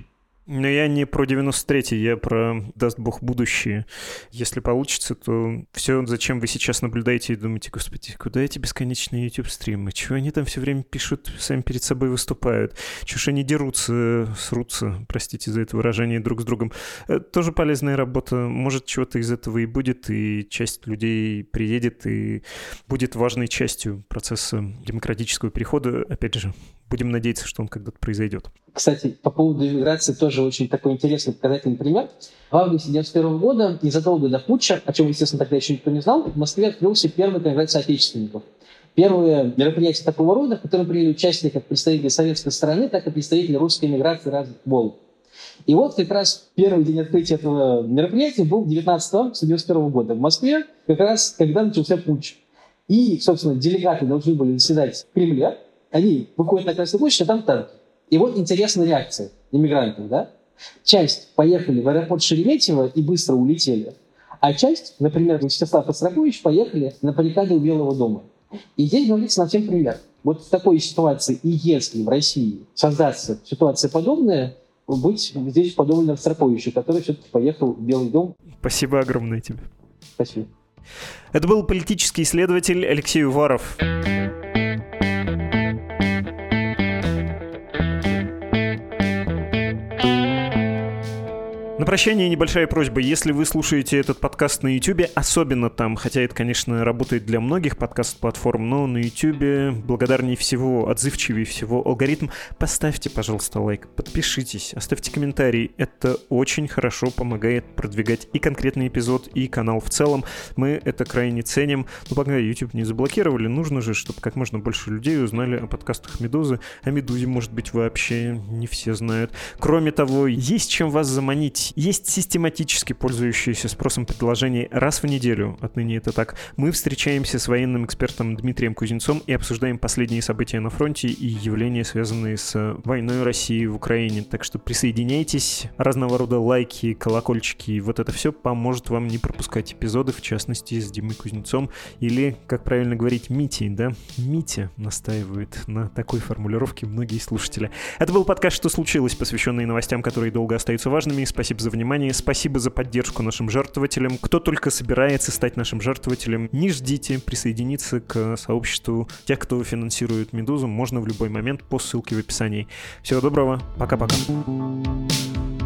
Speaker 2: Но я не про девяносто третий, я про, даст бог, будущее. Если получится, то все, зачем вы сейчас наблюдаете и думаете, господи, куда эти бесконечные YouTube-стримы? Чего они там все время пишут, сами перед собой выступают? Чего ж они дерутся, срутся, простите за это выражение, друг с другом? Это тоже полезная работа. Может, чего-то из этого и будет, и часть людей приедет, и будет важной частью процесса демократического перехода. Опять же, будем надеяться, что он когда-то произойдет.
Speaker 3: Кстати, по поводу иммиграции тоже очень такой интересный показательный пример. В августе девяносто первого года, незадолго до путча, о чем, естественно, тогда еще никто не знал, в Москве открылся первый конгресс соотечественников. Первое мероприятие такого рода, в котором приняли участие как представители советской стороны, так и представители русской эмиграции разных волн. И вот как раз первый день открытия этого мероприятия был девятнадцатого августа девяносто первого года в Москве, как раз когда начался путч. И, собственно, делегаты должны были заседать в Кремле. Они выходят на Красную площадь, а там танки. И вот интересная реакция иммигрантов, да? Часть поехали в аэропорт Шереметьево и быстро улетели, а часть, например, Вячеслав Остропович, поехали на баррикады у Белого дома. И здесь говорится на всем пример. Вот в такой ситуации, и если в России создаться ситуация подобная, быть здесь подобно Остроповичу, который все-таки поехал в Белый дом.
Speaker 2: Спасибо огромное тебе.
Speaker 3: Спасибо.
Speaker 2: Это был политический исследователь Алексей Уваров. На прощание небольшая просьба. Если вы слушаете этот подкаст на YouTube, особенно там, хотя это, конечно, работает для многих подкаст-платформ, но на YouTube благодарнее всего, отзывчивее всего алгоритм, поставьте, пожалуйста, лайк, подпишитесь, оставьте комментарий. Это очень хорошо помогает продвигать и конкретный эпизод, и канал в целом. Мы это крайне ценим. Но пока YouTube не заблокировали, нужно же, чтобы как можно больше людей узнали о подкастах Медузы. О Медузе, может быть, вообще не все знают. Кроме того, есть чем вас заманить. Есть систематически пользующиеся спросом предложений раз в неделю, отныне это так. Мы встречаемся с военным экспертом Дмитрием Кузнецом и обсуждаем последние события на фронте и явления, связанные с войной России в Украине. Так что присоединяйтесь, разного рода лайки, колокольчики, вот это все поможет вам не пропускать эпизоды, в частности, с Димой Кузнецом или, как правильно говорить, Митей, да? Митя настаивает на такой формулировке многие слушатели. Это был подкаст «Что случилось?», посвященный новостям, которые долго остаются важными. Спасибо за внимание, спасибо за поддержку нашим жертвователям. Кто только собирается стать нашим жертвователем, не ждите присоединиться к сообществу тех, кто финансирует Медузу. Можно в любой момент по ссылке в описании. Всего доброго, пока-пока.